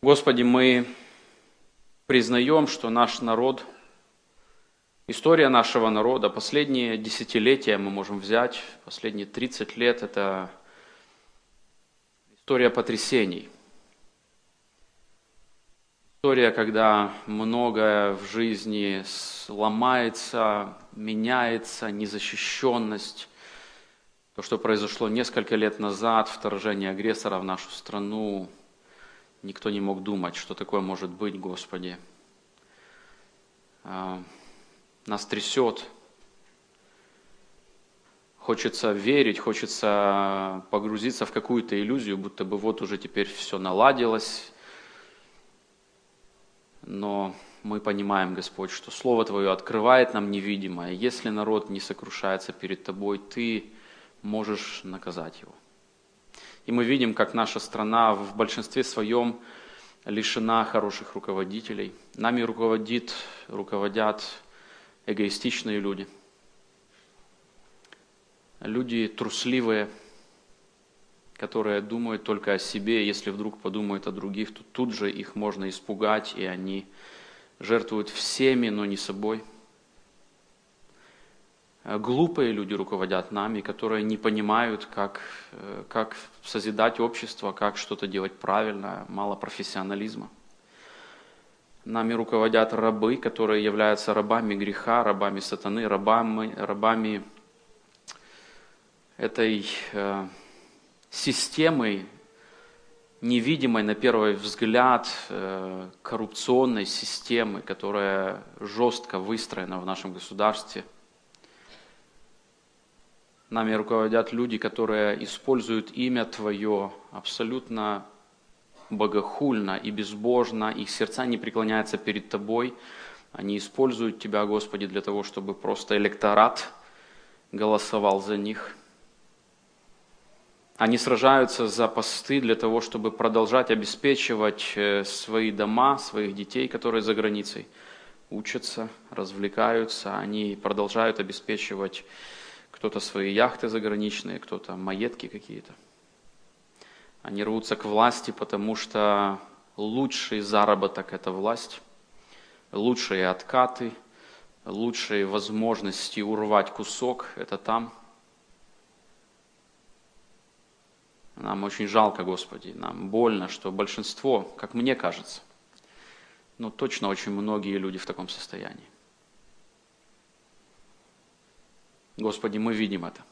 Господи, мы признаем, что наш народ, история нашего народа, последние десятилетия мы можем взять, последние 30 лет – это история потрясений. История, когда многое в жизни ломается, меняется, незащищенность. То, что произошло несколько лет назад, вторжение агрессора в нашу страну, никто не мог думать, что такое может быть, Господи. Нас трясет. Хочется верить, хочется погрузиться в какую-то иллюзию, будто бы вот уже теперь все наладилось. Но мы понимаем, Господь, что Слово Твое открывает нам невидимое. Если народ не сокрушается перед Тобой, Ты можешь наказать его. И мы видим, как наша страна в большинстве своем лишена хороших руководителей. Нами руководят эгоистичные люди. Люди трусливые, которые думают только о себе. Если вдруг подумают о других, то тут же их можно испугать, и они жертвуют всеми, но не собой. Глупые люди руководят нами, которые не понимают, как созидать общество, как что-то делать правильно, мало профессионализма. Нами руководят рабы, которые являются рабами греха, рабами сатаны, рабами этой системы, невидимой на первый взгляд коррупционной системы, которая жестко выстроена в нашем государстве. Нами руководят люди, которые используют имя Твое абсолютно богохульно и безбожно. Их сердца не преклоняются перед Тобой. Они используют Тебя, Господи, для того, чтобы просто электорат голосовал за них. Они сражаются за посты для того, чтобы продолжать обеспечивать свои дома, своих детей, которые за границей учатся, развлекаются. Они продолжают обеспечивать кто-то свои яхты заграничные, кто-то маетки какие-то. Они рвутся к власти, потому что лучший заработок – это власть, лучшие откаты, лучшие возможности урвать кусок – это там. Нам очень жалко, Господи, нам больно, что большинство, как мне кажется, но точно очень многие люди в таком состоянии. Господи, мы видим это.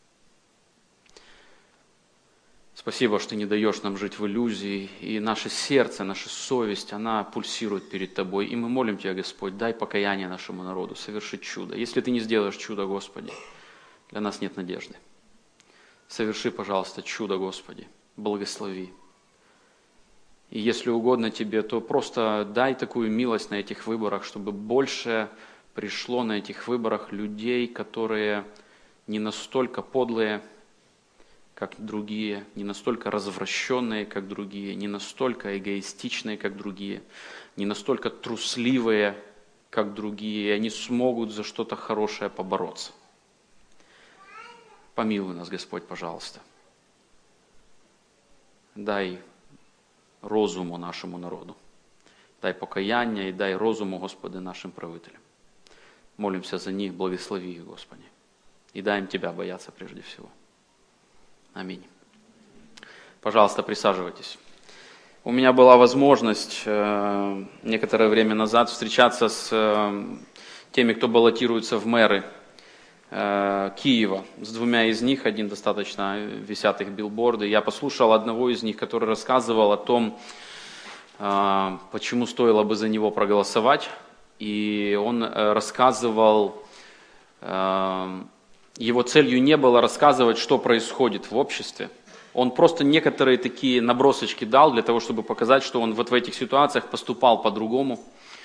Спасибо, что Ты не даешь нам жить в иллюзии, и наше сердце, наша совесть, она пульсирует перед Тобой. И мы молим Тебя, Господь, дай покаяние нашему народу, соверши чудо. Если Ты не сделаешь чудо, Господи, для нас нет надежды. Соверши, пожалуйста, чудо, Господи, благослови. И если угодно Тебе, то просто дай такую милость на этих выборах, чтобы больше пришло на этих выборах людей, которые не настолько подлые, как другие, не настолько развращенные, как другие, не настолько эгоистичные, как другие, не настолько трусливые, как другие, и они смогут за что-то хорошее побороться. Помилуй нас, Господь, пожалуйста. Дай розуму нашему народу, дай покаяние и дай розуму, Господи, нашим правителям. Молимся за них, благослови их, Господи. И дай им Тебя бояться прежде всего. Аминь. Пожалуйста, присаживайтесь. У меня была возможность некоторое время назад встречаться с теми, кто баллотируется в мэры Киева. С двумя из них, один достаточно висят их билборды. Я послушал одного из них, который рассказывал о том, почему стоило бы за него проголосовать. И он рассказывал, его целью не было рассказывать, что происходит в обществе. Он просто некоторые такие набросочки дал для того, чтобы показать, что он вот в этих ситуациях поступал по-другому.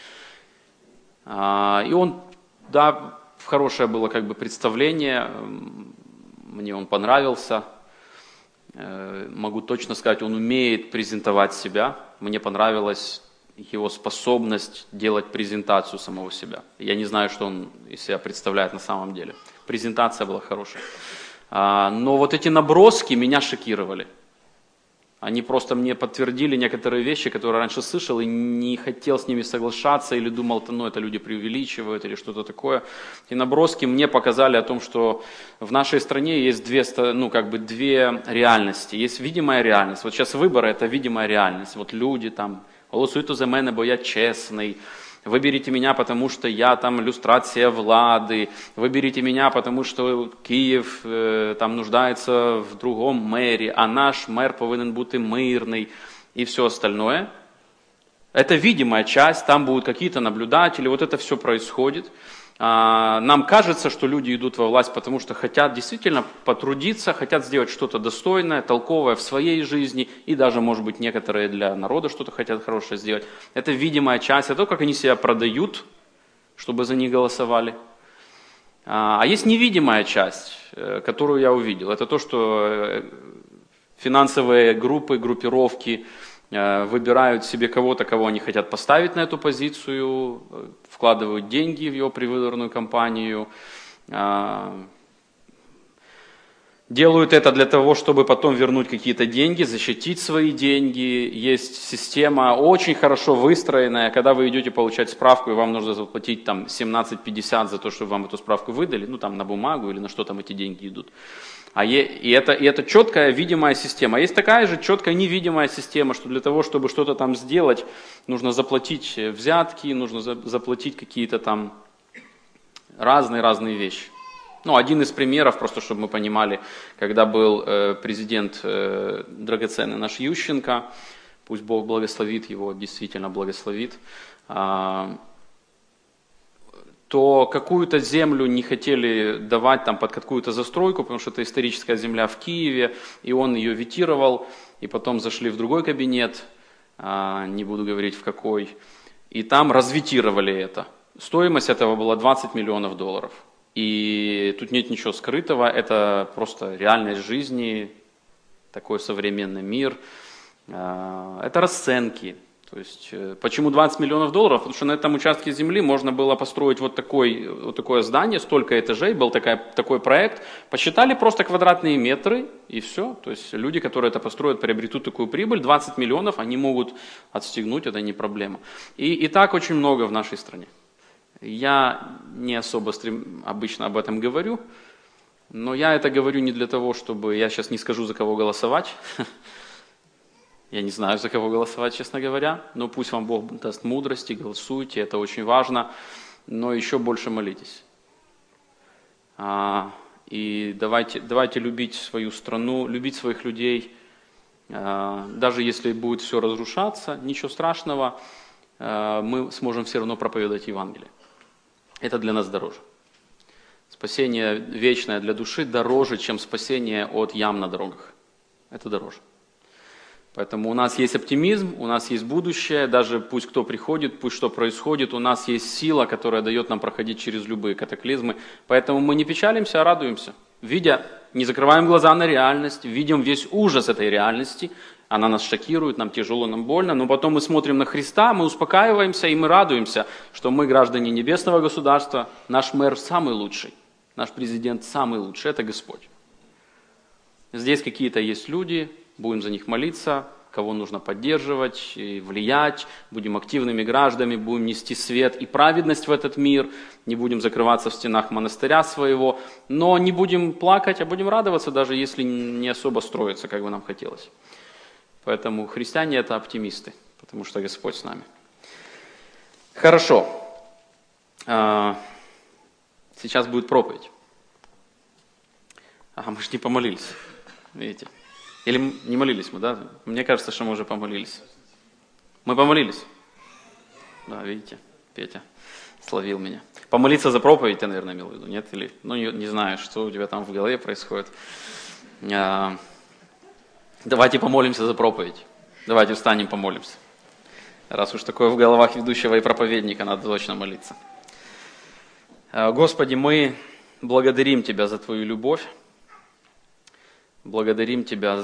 И он, да, хорошее было как бы представление, мне он понравился. Могу точно сказать, он умеет презентовать себя. Мне понравилось его способность делать презентацию самого себя. Я не знаю, что он из себя представляет на самом деле. Презентация была хорошая. Но вот эти наброски меня шокировали. Они просто мне подтвердили некоторые вещи, которые раньше слышал и не хотел с ними соглашаться, или думал, ну это люди преувеличивают, или что-то такое. И наброски мне показали о том, что в нашей стране есть две реальности. Есть видимая реальность. Вот сейчас выборы – это видимая реальность. Вот люди там голосуйте за мене, бо я чесний. Выберите меня, потому что я там люстрация влады. Выберите меня, потому что Київ там нуждается в другом мэрі, а наш мэр повинен бути мирний и все остальное. Это видимая часть, там будут какие-то наблюдатели, вот это все происходит. Нам кажется, что люди идут во власть, потому что хотят действительно потрудиться, хотят сделать что-то достойное, толковое в своей жизни, и даже, может быть, некоторые для народа что-то хотят хорошее сделать. Это видимая часть, это то, как они себя продают, чтобы за них голосовали. А есть невидимая часть, которую я увидел. Это то, что финансовые группы, группировки выбирают себе кого-то, кого они хотят поставить на эту позицию, вкладывают деньги в его предвыборную кампанию, делают это для того, чтобы потом вернуть какие-то деньги, защитить свои деньги. Есть система очень хорошо выстроенная, когда вы идете получать справку, и вам нужно заплатить там 17,50 за то, что вам эту справку выдали, ну там на бумагу или на что там эти деньги идут. И это четкая, видимая система. Есть такая же четкая, невидимая система, что для того, чтобы что-то там сделать, нужно заплатить взятки, нужно заплатить какие-то там разные вещи. Ну, один из примеров, просто чтобы мы понимали, когда был президент драгоценный наш Ющенко, пусть Бог благословит его, действительно благословит, то какую-то землю не хотели давать там под какую-то застройку, потому что это историческая земля в Киеве, и он ее ветировал, и потом зашли в другой кабинет, не буду говорить в какой, и там разветировали это. Стоимость этого была $20 миллионов. И тут нет ничего скрытого, это просто реальность жизни, такой современный мир, это расценки. То есть, почему $20 миллионов? Потому что на этом участке земли можно было построить вот такое здание, столько этажей, был такой проект. Посчитали просто квадратные метры и все. То есть люди, которые это построят, приобретут такую прибыль, 20 миллионов, они могут отстегнуть, это не проблема. И так очень много в нашей стране. Я не особо обычно об этом говорю, но я это говорю не для того, чтобы... Я сейчас не скажу, за кого голосовать. Я не знаю, за кого голосовать, честно говоря, но пусть вам Бог даст мудрости, голосуйте, это очень важно, но еще больше молитесь. И давайте любить свою страну, любить своих людей, даже если будет все разрушаться, ничего страшного, мы сможем все равно проповедовать Евангелие. Это для нас дороже. Спасение вечное для души дороже, чем спасение от ям на дорогах. Это дороже. Поэтому у нас есть оптимизм, у нас есть будущее, даже пусть кто приходит, пусть что происходит, у нас есть сила, которая дает нам проходить через любые катаклизмы. Поэтому мы не печалимся, а радуемся. Не закрываем глаза на реальность, видим весь ужас этой реальности, она нас шокирует, нам тяжело, нам больно, но потом мы смотрим на Христа, мы успокаиваемся и мы радуемся, что мы граждане небесного государства, наш мэр самый лучший, наш президент самый лучший, это Господь. Здесь какие-то есть люди, будем за них молиться, кого нужно поддерживать, и влиять, будем активными гражданами, будем нести свет и праведность в этот мир, не будем закрываться в стенах монастыря своего, но не будем плакать, а будем радоваться, даже если не особо строится, как бы нам хотелось. Поэтому христиане – это оптимисты, потому что Господь с нами. Хорошо. Сейчас будет проповедь. Мы же не помолились, видите. Или не молились мы, да? Мне кажется, что мы уже помолились. Мы помолились? Да, видите, Петя словил меня. Помолиться за проповедь ты, наверное, имел в виду, нет? Или, не знаю, что у тебя там в голове происходит. Давайте помолимся за проповедь. Давайте встанем, помолимся. Раз уж такое в головах ведущего и проповедника, надо точно молиться. Господи, мы благодарим Тебя за Твою любовь. Благодарим Тебя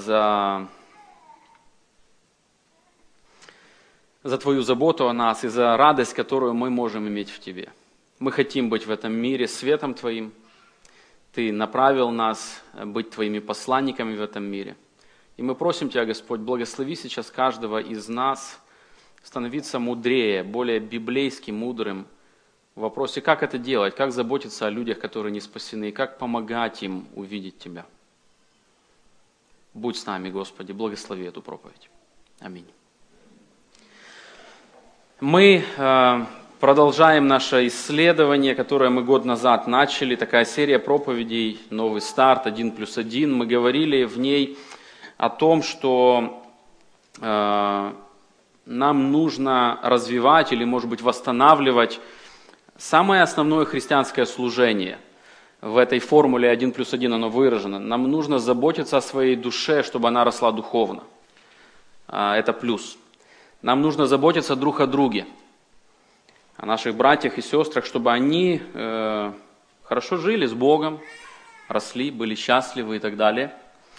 за Твою заботу о нас и за радость, которую мы можем иметь в Тебе. Мы хотим быть в этом мире светом Твоим. Ты направил нас быть Твоими посланниками в этом мире. И мы просим Тебя, Господь, благослови сейчас каждого из нас становиться мудрее, более библейски мудрым в вопросе, как это делать, как заботиться о людях, которые не спасены, как помогать им увидеть Тебя. Будь с нами, Господи, благослови эту проповедь. Аминь. Мы продолжаем наше исследование, которое мы год назад начали, такая серия проповедей «Новый старт», 1+1. Мы говорили в ней о том, что нам нужно развивать или, может быть, восстанавливать самое основное христианское служение. В этой формуле 1+1 оно выражено. Нам нужно заботиться о своей душе, чтобы она росла духовно. Это плюс. Нам нужно заботиться друг о друге, о наших братьях и сестрах, чтобы они хорошо жили с Богом, росли, были счастливы и так далее.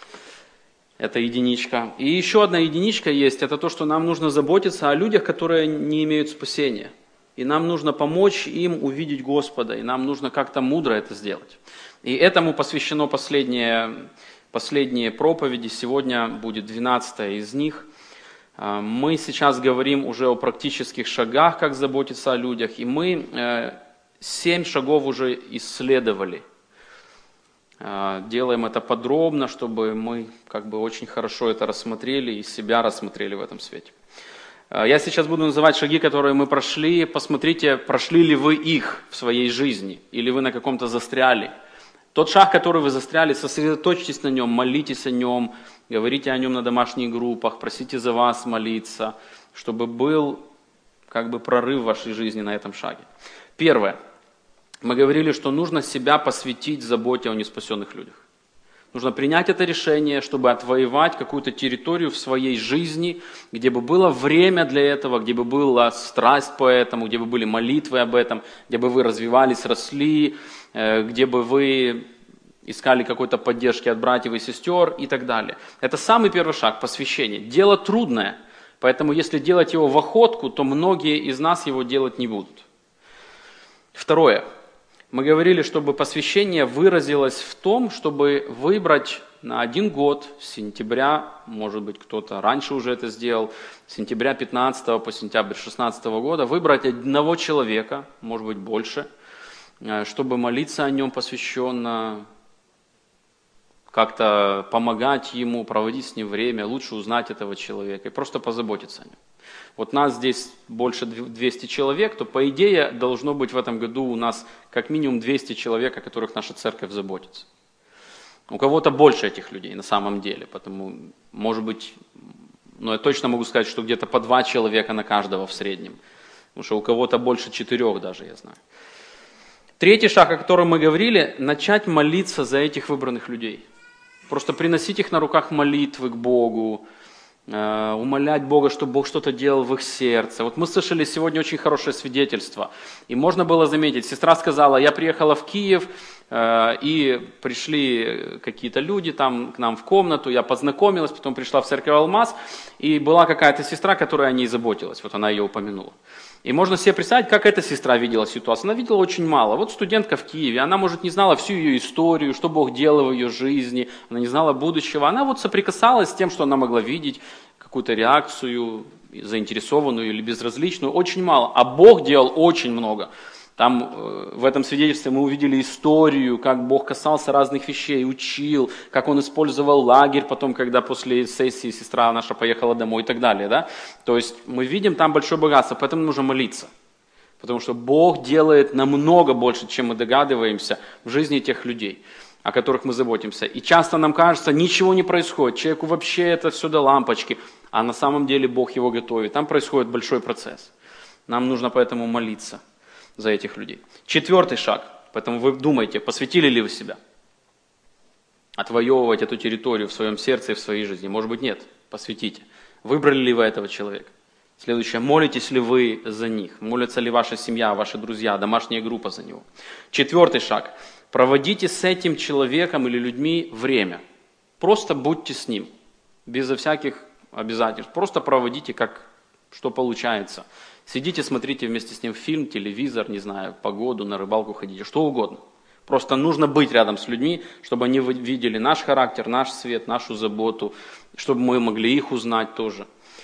Это единичка. И еще одна единичка есть, это то, что нам нужно заботиться о людях, которые не имеют спасения. И нам нужно помочь им увидеть Господа, и нам нужно как-то мудро это сделать. И этому посвящено последние проповеди, сегодня будет 12-я из них. Мы сейчас говорим уже о практических шагах, как заботиться о людях, и мы 7 шагов уже исследовали. Делаем это подробно, чтобы мы очень хорошо это рассмотрели и себя рассмотрели в этом свете. Я сейчас буду называть шаги, которые мы прошли. Посмотрите, прошли ли вы их в своей жизни, или вы на каком-то застряли. Тот шаг, который вы застряли, сосредоточьтесь на нем, молитесь о нем, говорите о нем на домашних группах, просите за вас молиться, чтобы был прорыв в вашей жизни на этом шаге. Первое. Мы говорили, что нужно себя посвятить заботе о неспасенных людях. Нужно принять это решение, чтобы отвоевать какую-то территорию в своей жизни, где бы было время для этого, где бы была страсть по этому, где бы были молитвы об этом, где бы вы развивались, росли, где бы вы искали какой-то поддержки от братьев и сестер и так далее. Это самый первый шаг, посвящение. Дело трудное, поэтому если делать его в охотку, то многие из нас его делать не будут. Второе. Мы говорили, чтобы посвящение выразилось в том, чтобы выбрать на 1 год, с сентября, может быть кто-то раньше уже это сделал, с сентября 15 по сентябрь 16 года, выбрать одного человека, может быть больше, чтобы молиться о нем посвященно, как-то помогать ему, проводить с ним время, лучше узнать этого человека и просто позаботиться о нем. Вот нас здесь больше 200 человек, то по идее должно быть в этом году у нас как минимум 200 человек, о которых наша церковь заботится. У кого-то больше этих людей на самом деле, потому, может быть, я точно могу сказать, что где-то по 2 человека на каждого в среднем, потому что у кого-то больше 4 даже, я знаю. Третий шаг, о котором мы говорили, начать молиться за этих выбранных людей. Просто приносить их на руках молитвы к Богу, умолять Бога, чтобы Бог что-то делал в их сердце. Вот мы слышали сегодня очень хорошее свидетельство, и можно было заметить, сестра сказала, я приехала в Киев, и пришли какие-то люди там к нам в комнату, я познакомилась, потом пришла в церковь Алмаз, и была какая-то сестра, которая о ней заботилась, вот она ее упомянула. И можно себе представить, как эта сестра видела ситуацию. Она видела очень мало. Вот студентка в Киеве, она, может, не знала всю ее историю, что Бог делал в ее жизни, она не знала будущего. Она вот соприкасалась с тем, что она могла видеть, какую-то реакцию, заинтересованную или безразличную, очень мало. А Бог делал очень много. Там в этом свидетельстве мы увидели историю, как Бог касался разных вещей, учил, как Он использовал лагерь потом, когда после сессии сестра наша поехала домой и так далее. Да? То есть мы видим там большое богатство, поэтому нужно молиться. Потому что Бог делает намного больше, чем мы догадываемся в жизни тех людей, о которых мы заботимся. И часто нам кажется, ничего не происходит, человеку вообще это все до лампочки, а на самом деле Бог его готовит. Там происходит большой процесс. Нам нужно поэтому молиться за этих людей. 4-й шаг. Поэтому вы думаете, посвятили ли вы себя? Отвоевывать эту территорию в своем сердце и в своей жизни? Может быть, нет. Посвятите. Выбрали ли вы этого человека? Следующее. Молитесь ли вы за них? Молится ли ваша семья, ваши друзья, домашняя группа за него? 4-й шаг. Проводите с этим человеком или людьми время. Просто будьте с ним. Безо всяких обязательств. Просто проводите, что получается. Сидите, смотрите вместе с ним фильм, телевизор, не знаю, погоду, на рыбалку ходите, что угодно. Просто нужно быть рядом с людьми, чтобы они видели наш характер, наш свет, нашу заботу, чтобы мы могли их узнать тоже.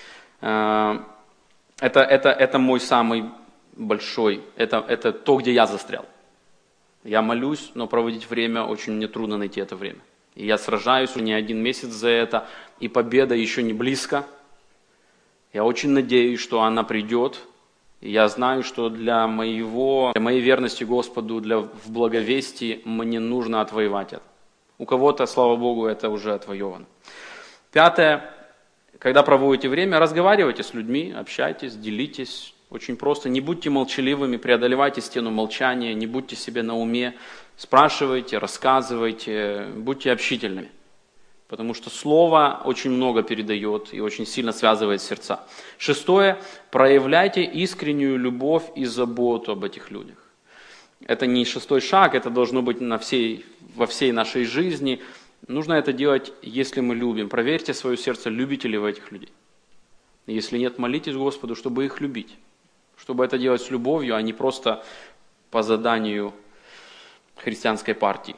Это мой самый большой, это то, где я застрял. Я молюсь, но проводить время, очень мне трудно найти это время. И я сражаюсь не один месяц за это, и победа еще не близко. Я очень надеюсь, что она придет. И я знаю, что для моей верности Господу, в благовестии мне нужно отвоевать это. У кого-то, слава Богу, это уже отвоевано. 5. Когда проводите время, разговаривайте с людьми, общайтесь, делитесь. Очень просто. Не будьте молчаливыми, преодолевайте стену молчания, не будьте себе на уме. Спрашивайте, рассказывайте, будьте общительными. Потому что слово очень много передает и очень сильно связывает сердца. 6. Проявляйте искреннюю любовь и заботу об этих людях. Это не 6 шаг, это должно быть во всей нашей жизни. Нужно это делать, если мы любим. Проверьте свое сердце, любите ли вы этих людей. Если нет, молитесь Господу, чтобы их любить. Чтобы это делать с любовью, а не просто по заданию христианской партии.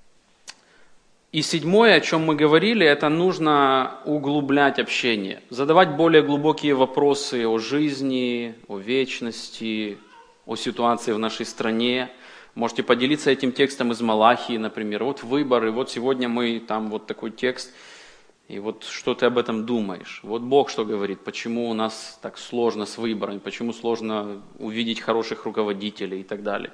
И 7, о чем мы говорили, это нужно углублять общение, задавать более глубокие вопросы о жизни, о вечности, о ситуации в нашей стране. Можете поделиться этим текстом из Малахии, например. Вот выборы, вот сегодня там вот такой текст, и вот что ты об этом думаешь? Вот Бог что говорит, почему у нас так сложно с выборами, почему сложно увидеть хороших руководителей и так далее.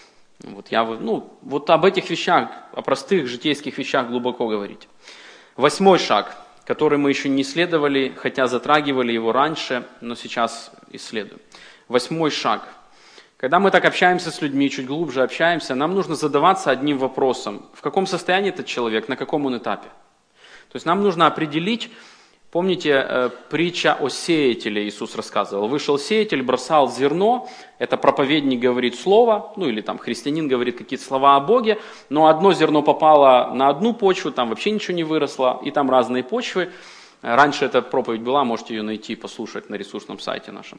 Вот об этих вещах, о простых житейских вещах глубоко говорить. 8 шаг, который мы еще не исследовали, хотя затрагивали его раньше, но сейчас исследуем. 8 шаг. Когда мы так общаемся с людьми, чуть глубже общаемся, нам нужно задаваться одним вопросом. В каком состоянии этот человек, на каком он этапе? То есть нам нужно определить, помните, притча о сеятеле Иисус рассказывал. Вышел сеятель, бросал зерно, это проповедник говорит слово, или там христианин говорит какие-то слова о Боге, но одно зерно попало на одну почву, там вообще ничего не выросло, и там разные почвы. Раньше эта проповедь была, можете ее найти, послушать на ресурсном сайте нашем.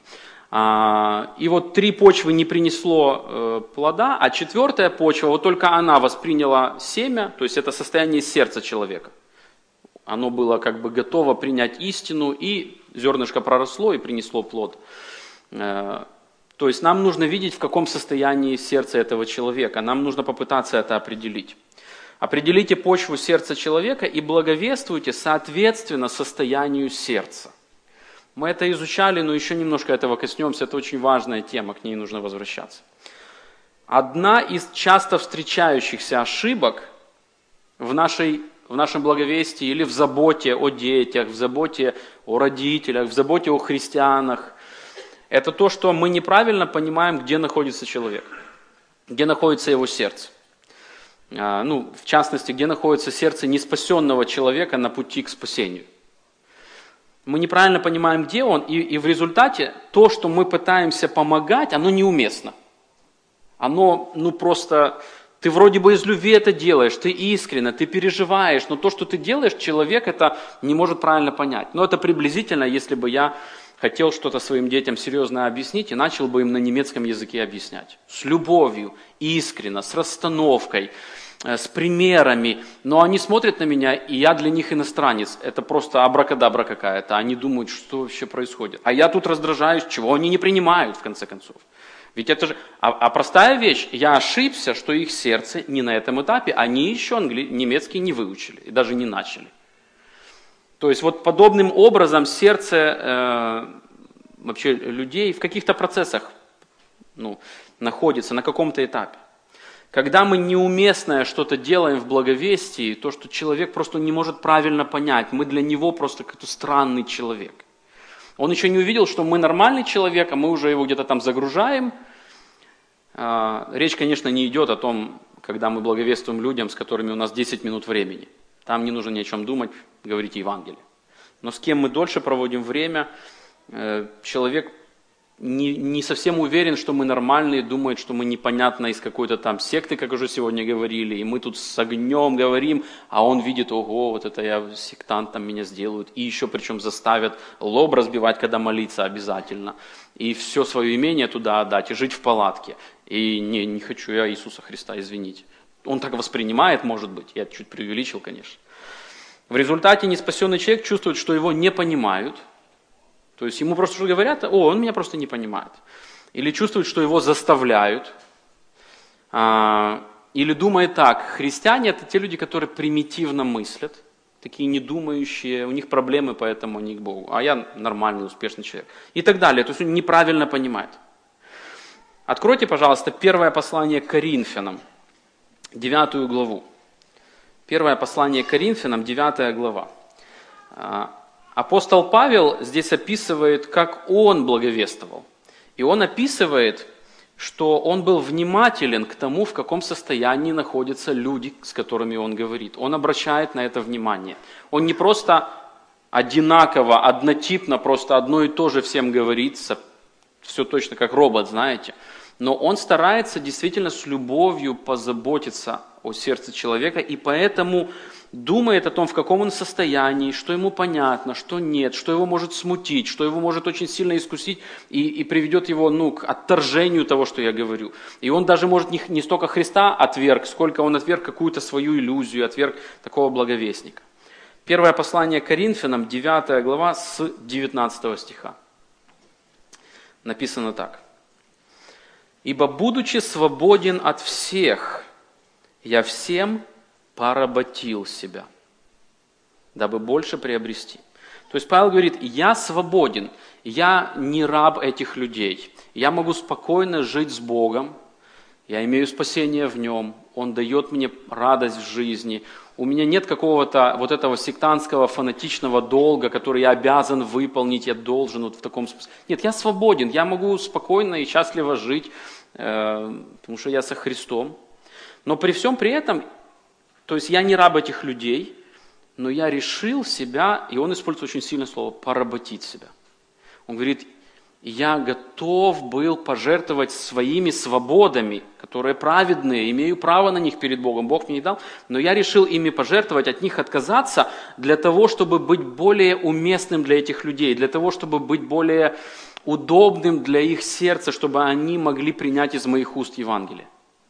И вот 3 почвы не принесло плода, а 4 почва, вот только она восприняла семя, то есть это состояние сердца человека. Оно было как бы готово принять истину, и зернышко проросло и принесло плод. То есть нам нужно видеть, в каком состоянии сердце этого человека. Нам нужно попытаться это определить. Определите почву сердца человека и благовествуйте соответственно состоянию сердца. Мы это изучали, но еще немножко этого коснемся. Это очень важная тема, к ней нужно возвращаться. Одна из часто встречающихся ошибок в нашем благовестии или в заботе о детях, в заботе о родителях, в заботе о христианах, это то, что мы неправильно понимаем, где находится человек, где находится его сердце. В частности, где находится сердце неспасенного человека на пути к спасению. Мы неправильно понимаем, где он, и в результате то, что мы пытаемся помогать, оно неуместно. Оно, просто, ты вроде бы из любви это делаешь, ты искренне, ты переживаешь, но то, что ты делаешь, человек это не может правильно понять. Но это приблизительно, если бы я хотел что-то своим детям серьезно объяснить и начал бы им на немецком языке объяснять. С любовью, искренне, с расстановкой, с примерами. Но они смотрят на меня, и я для них иностранец. Это просто абракадабра какая-то. Они думают, что вообще происходит. А я тут раздражаюсь, чего они не принимают, в конце концов. Ведь это же... А простая вещь, я ошибся, что их сердце не на этом этапе, они еще немецкий не выучили, и даже не начали. То есть вот подобным образом сердце вообще людей в каких-то процессах находится на каком-то этапе. Когда мы неуместное что-то делаем в благовестии, то, что человек просто не может правильно понять, мы для него просто какой-то странный человек. Он еще не увидел, что мы нормальный человек, а мы уже его где-то там загружаем. Речь, конечно, не идет о том, когда мы благовествуем людям, с которыми у нас 10 минут времени. Там не нужно ни о чем думать, говорите Евангелие. Но с кем мы дольше проводим время, человек не совсем уверен, что мы нормальные, думает, что мы непонятно из какой-то там секты, как уже сегодня говорили, и мы тут с огнем говорим, а он видит, ого, вот это я сектантом меня сделают, и еще причем заставят лоб разбивать, когда молиться обязательно, и все свое имение туда отдать, и жить в палатке. И не хочу я Иисуса Христа, извините. Он так воспринимает, может быть, я чуть преувеличил, конечно. В результате неспасенный человек чувствует, что его не понимают. То есть ему просто что говорят, он меня просто не понимает. Или чувствует, что его заставляют. Или думает так, христиане это те люди, которые примитивно мыслят, такие недумающие, у них проблемы, поэтому они к Богу. А я нормальный, успешный человек. И так далее. То есть он неправильно понимает. Откройте, пожалуйста, первое послание к Коринфянам, 9 главу. Первое послание к Коринфянам, 9 глава. Апостол Павел здесь описывает, как он благовествовал. И он описывает, что он был внимателен к тому, в каком состоянии находятся люди, с которыми он говорит. Он обращает на это внимание. Он не просто одинаково, однотипно, просто одно и то же всем говорит, все точно как робот, знаете. Но он старается действительно с любовью позаботиться о сердце человека, и поэтому думает о том, в каком он состоянии, что ему понятно, что нет, что его может смутить, что его может очень сильно искусить и приведет его к отторжению того, что я говорю. И он даже может не столько Христа отверг, сколько он отверг какую-то свою иллюзию, отверг такого благовестника. Первое послание к Коринфянам, 9 глава, с 19 стиха. Написано так. «Ибо, будучи свободен от всех, я всем поработил себя, дабы больше приобрести». То есть Павел говорит, я свободен, я не раб этих людей, я могу спокойно жить с Богом, я имею спасение в Нем, Он дает мне радость в жизни, у меня нет какого-то вот этого сектантского фанатичного долга, который я обязан выполнить, я должен вот в таком смысле. Нет, я свободен, я могу спокойно и счастливо жить, потому что я со Христом. Но при всем при этом, то есть я не раб этих людей, но я решил себя, и он использует очень сильное слово, поработить себя. Он говорит, я готов был пожертвовать своими свободами, которые праведные, имею право на них перед Богом, Бог мне не дал, но я решил ими пожертвовать, от них отказаться для того, чтобы быть более уместным для этих людей, для того, чтобы быть более удобным для их сердца, чтобы они могли принять из моих уст Евангелие.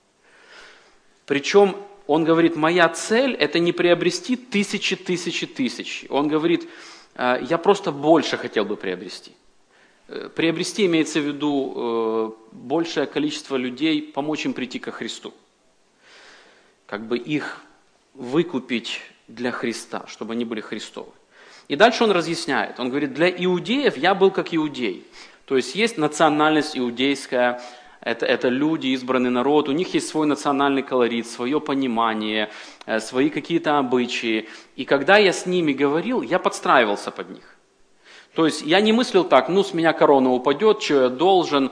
Причем он говорит, моя цель это не приобрести тысячи. Он говорит, я просто больше хотел бы приобрести. Приобрести имеется в виду большее количество людей, помочь им прийти ко Христу. Как бы их выкупить для Христа, чтобы они были Христовы. И дальше он разъясняет. Он говорит, для иудеев я был как иудей. То есть национальность иудейская, это люди, избранный народ, у них есть свой национальный колорит, свое понимание, свои какие-то обычаи. И когда я с ними говорил, я подстраивался под них. То есть я не мыслил так, с меня корона упадет, что я должен,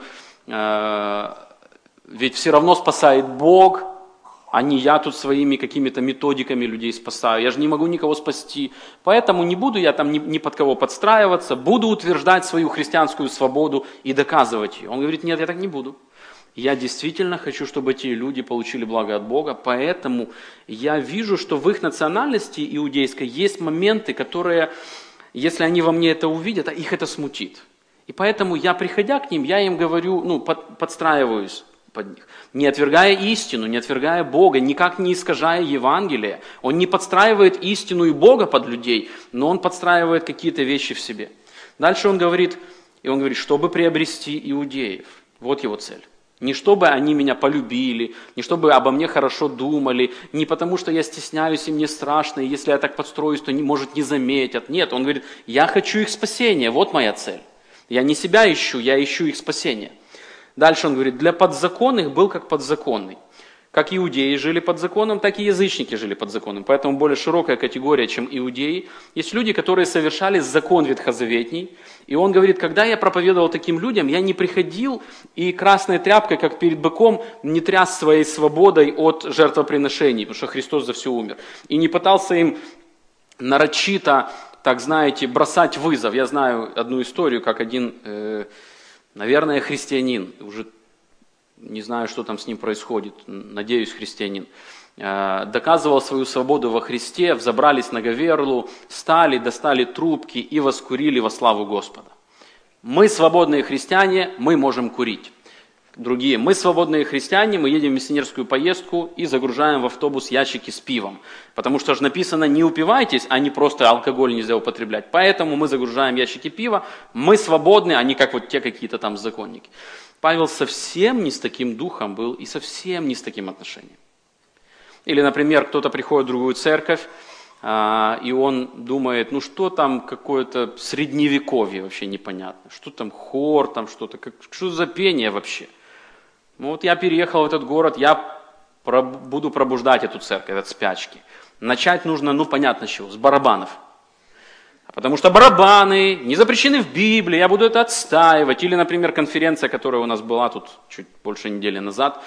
ведь все равно спасает Бог, а не я тут своими какими-то методиками людей спасаю. Я же не могу никого спасти. Поэтому не буду я там ни под кого подстраиваться, буду утверждать свою христианскую свободу и доказывать ее. Он говорит, нет, я так не буду. Я действительно хочу, чтобы эти люди получили благо от Бога, поэтому я вижу, что в их национальности иудейской есть моменты, которые, если они во мне это увидят, их это смутит. И поэтому я, приходя к ним, я им говорю, подстраиваюсь под них, не отвергая истину, не отвергая Бога, никак не искажая Евангелие. Он не подстраивает истину и Бога под людей, но он подстраивает какие-то вещи в себе. Дальше он говорит, чтобы приобрести иудеев. Вот его цель. Не чтобы они меня полюбили, не чтобы обо мне хорошо думали, не потому что я стесняюсь и мне страшно, и если я так подстроюсь, то, может, не заметят. Нет, он говорит, я хочу их спасения, вот моя цель. Я не себя ищу, я ищу их спасения. Дальше он говорит, для подзаконных был как подзаконный. Как иудеи жили под законом, так и язычники жили под законом. Поэтому более широкая категория, чем иудеи. Есть люди, которые совершали закон ветхозаветний. И он говорит, когда я проповедовал таким людям, я не приходил и красной тряпкой, как перед быком, не тряс своей свободой от жертвоприношений, потому что Христос за все умер. И не пытался им нарочито, так знаете, бросать вызов. Я знаю одну историю, как один, наверное, христианин, уже не знаю, что там с ним происходит, надеюсь, христианин, доказывал свою свободу во Христе, взобрались на говерлу, встали, достали трубки и воскурили во славу Господа. Мы свободные христиане, мы можем курить. другие. Мы свободные христиане, мы едем в миссионерскую поездку и загружаем в автобус ящики с пивом. Потому что же написано, не упивайтесь, а не просто алкоголь нельзя употреблять. Поэтому мы загружаем ящики пива, мы свободны, а не как вот те какие-то там законники. Павел совсем не с таким духом был и совсем не с таким отношением. Или, например, кто-то приходит в другую церковь, и он думает, ну что там какое-то средневековье вообще непонятно, что там хор, там что-то, что за пение вообще. Ну вот я переехал в этот город, я буду пробуждать эту церковь от спячки. Начать нужно, ну понятно с чего, с барабанов. Потому что барабаны не запрещены в Библии, я буду это отстаивать. Или, например, конференция, которая у нас была тут чуть больше недели назад.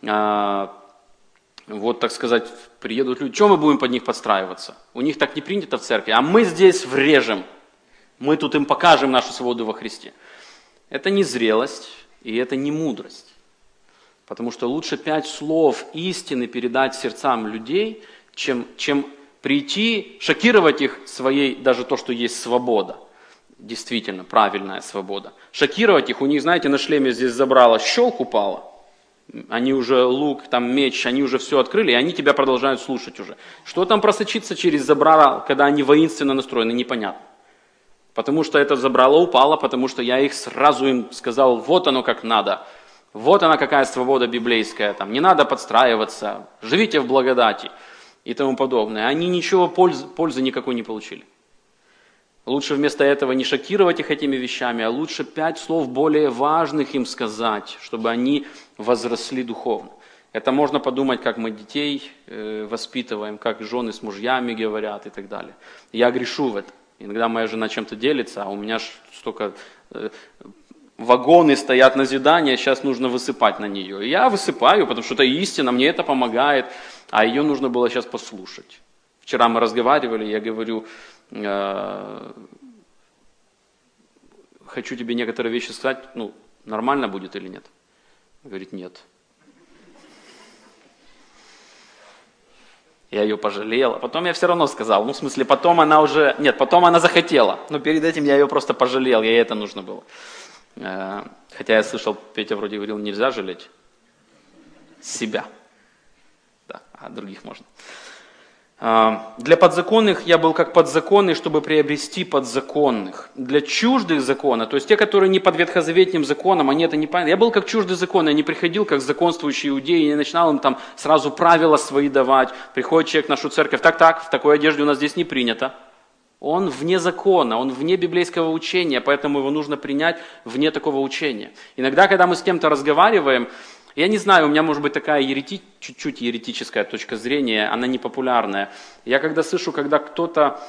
Вот, так сказать, приедут люди. Чего мы будем под них подстраиваться? У них так не принято в церкви, а мы здесь врежем. Мы тут им покажем нашу свободу во Христе. Это не зрелость и это не мудрость. Потому что лучше 5 слов истины передать сердцам людей, чем прийти, шокировать их своей, даже то, что есть свобода. Действительно, правильная свобода. Шокировать их, у них, знаете, на шлеме здесь забрало, щелк упала. Они уже лук, там меч, они уже все открыли, и они тебя продолжают слушать уже. Что там просочится через забрало, когда они воинственно настроены, непонятно. Потому что это забрало упало, потому что я их сразу им сказал, вот оно как надо. Вот она какая свобода библейская, там, не надо подстраиваться, живите в благодати и тому подобное. Они ничего, пользы никакой не получили. Лучше вместо этого не шокировать их этими вещами, а лучше 5 слов более важных им сказать, чтобы они возросли духовно. Это можно подумать, как мы детей воспитываем, как жены с мужьями говорят и так далее. Я грешу в это. Иногда моя жена чем-то делится, а у меня столько вагоны стоят назидания, сейчас нужно высыпать на нее. И я высыпаю, потому что это истина, мне это помогает, а ее нужно было сейчас послушать. Вчера мы разговаривали, я говорю, хочу тебе некоторые вещи сказать, ну, нормально будет или нет? Говорит, нет. Я ее пожалел, а потом я все равно сказал, ну, в смысле, потом она уже, нет, потом она захотела, но перед этим я ее просто пожалел, ей это нужно было. Хотя я слышал, Петя вроде говорил, нельзя жалеть себя, да, а других можно. Для подзаконных я был как подзаконный, чтобы приобрести подзаконных. Для чуждых закона, то есть те, которые не под ветхозаветным законом, они это не поняли. Я был как чуждый закон, я не приходил как законствующий иудей, я не начинал им там сразу правила свои давать. Приходит человек в нашу церковь, так, в такой одежде у нас здесь не принято. Он вне закона, он вне библейского учения, поэтому его нужно принять вне такого учения. Иногда, когда мы с кем-то разговариваем, я не знаю, у меня может быть такая чуть-чуть еретическая точка зрения, она не популярная. Я когда слышу, когда кто-то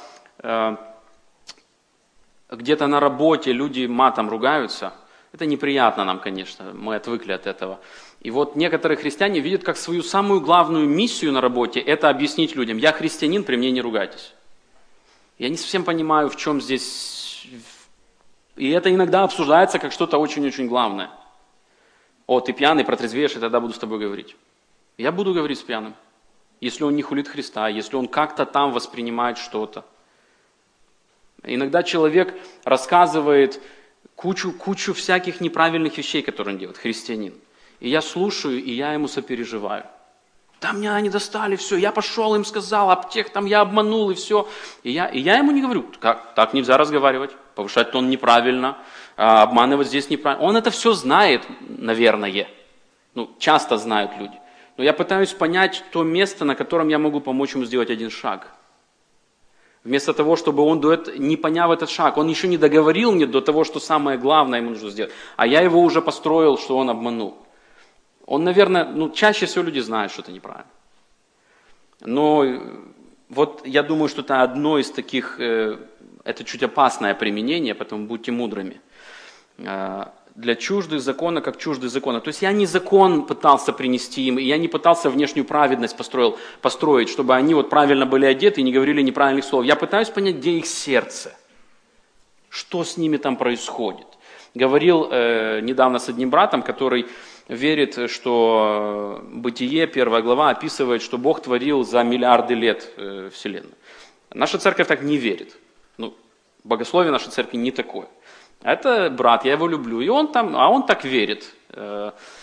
где-то на работе, люди матом ругаются, это неприятно нам, конечно, мы отвыкли от этого. И вот некоторые христиане видят как свою самую главную миссию на работе, это объяснить людям, я христианин, при мне не ругайтесь. Я не совсем понимаю, в чем здесь... И это иногда обсуждается как что-то очень-очень главное. О, ты пьяный, протрезвеешь, и тогда буду с тобой говорить. Я буду говорить с пьяным, если он не хулит Христа, если он как-то там воспринимает что-то. Иногда человек рассказывает кучу всяких неправильных вещей, которые он делает, христианин. И я слушаю, и я ему сопереживаю. Да меня они достали, все, я пошел им сказал, об тех там я обманул и все. И я ему не говорю, так нельзя разговаривать, повышать тон неправильно, обманывать здесь неправильно. Он это все знает, наверное, часто знают люди. Но я пытаюсь понять то место, на котором я могу помочь ему сделать один шаг. Вместо того, чтобы он не поняв этот шаг, он еще не договорил мне до того, что самое главное ему нужно сделать, а я его уже построил, что он обманул. Он, наверное, чаще всего люди знают, что это неправильно. Но вот я думаю, что это одно из таких, это чуть опасное применение, поэтому будьте мудрыми. Для чуждых закона, как чуждых закона. То есть я не закон пытался принести им, и я не пытался внешнюю праведность построить, чтобы они вот правильно были одеты и не говорили неправильных слов. Я пытаюсь понять, где их сердце, что с ними там происходит. Говорил недавно с одним братом, который верит, что Бытие, 1 глава, описывает, что Бог творил за миллиарды лет Вселенную. Наша церковь так не верит. Богословие нашей церкви не такое. Это брат, я его люблю, и он так верит.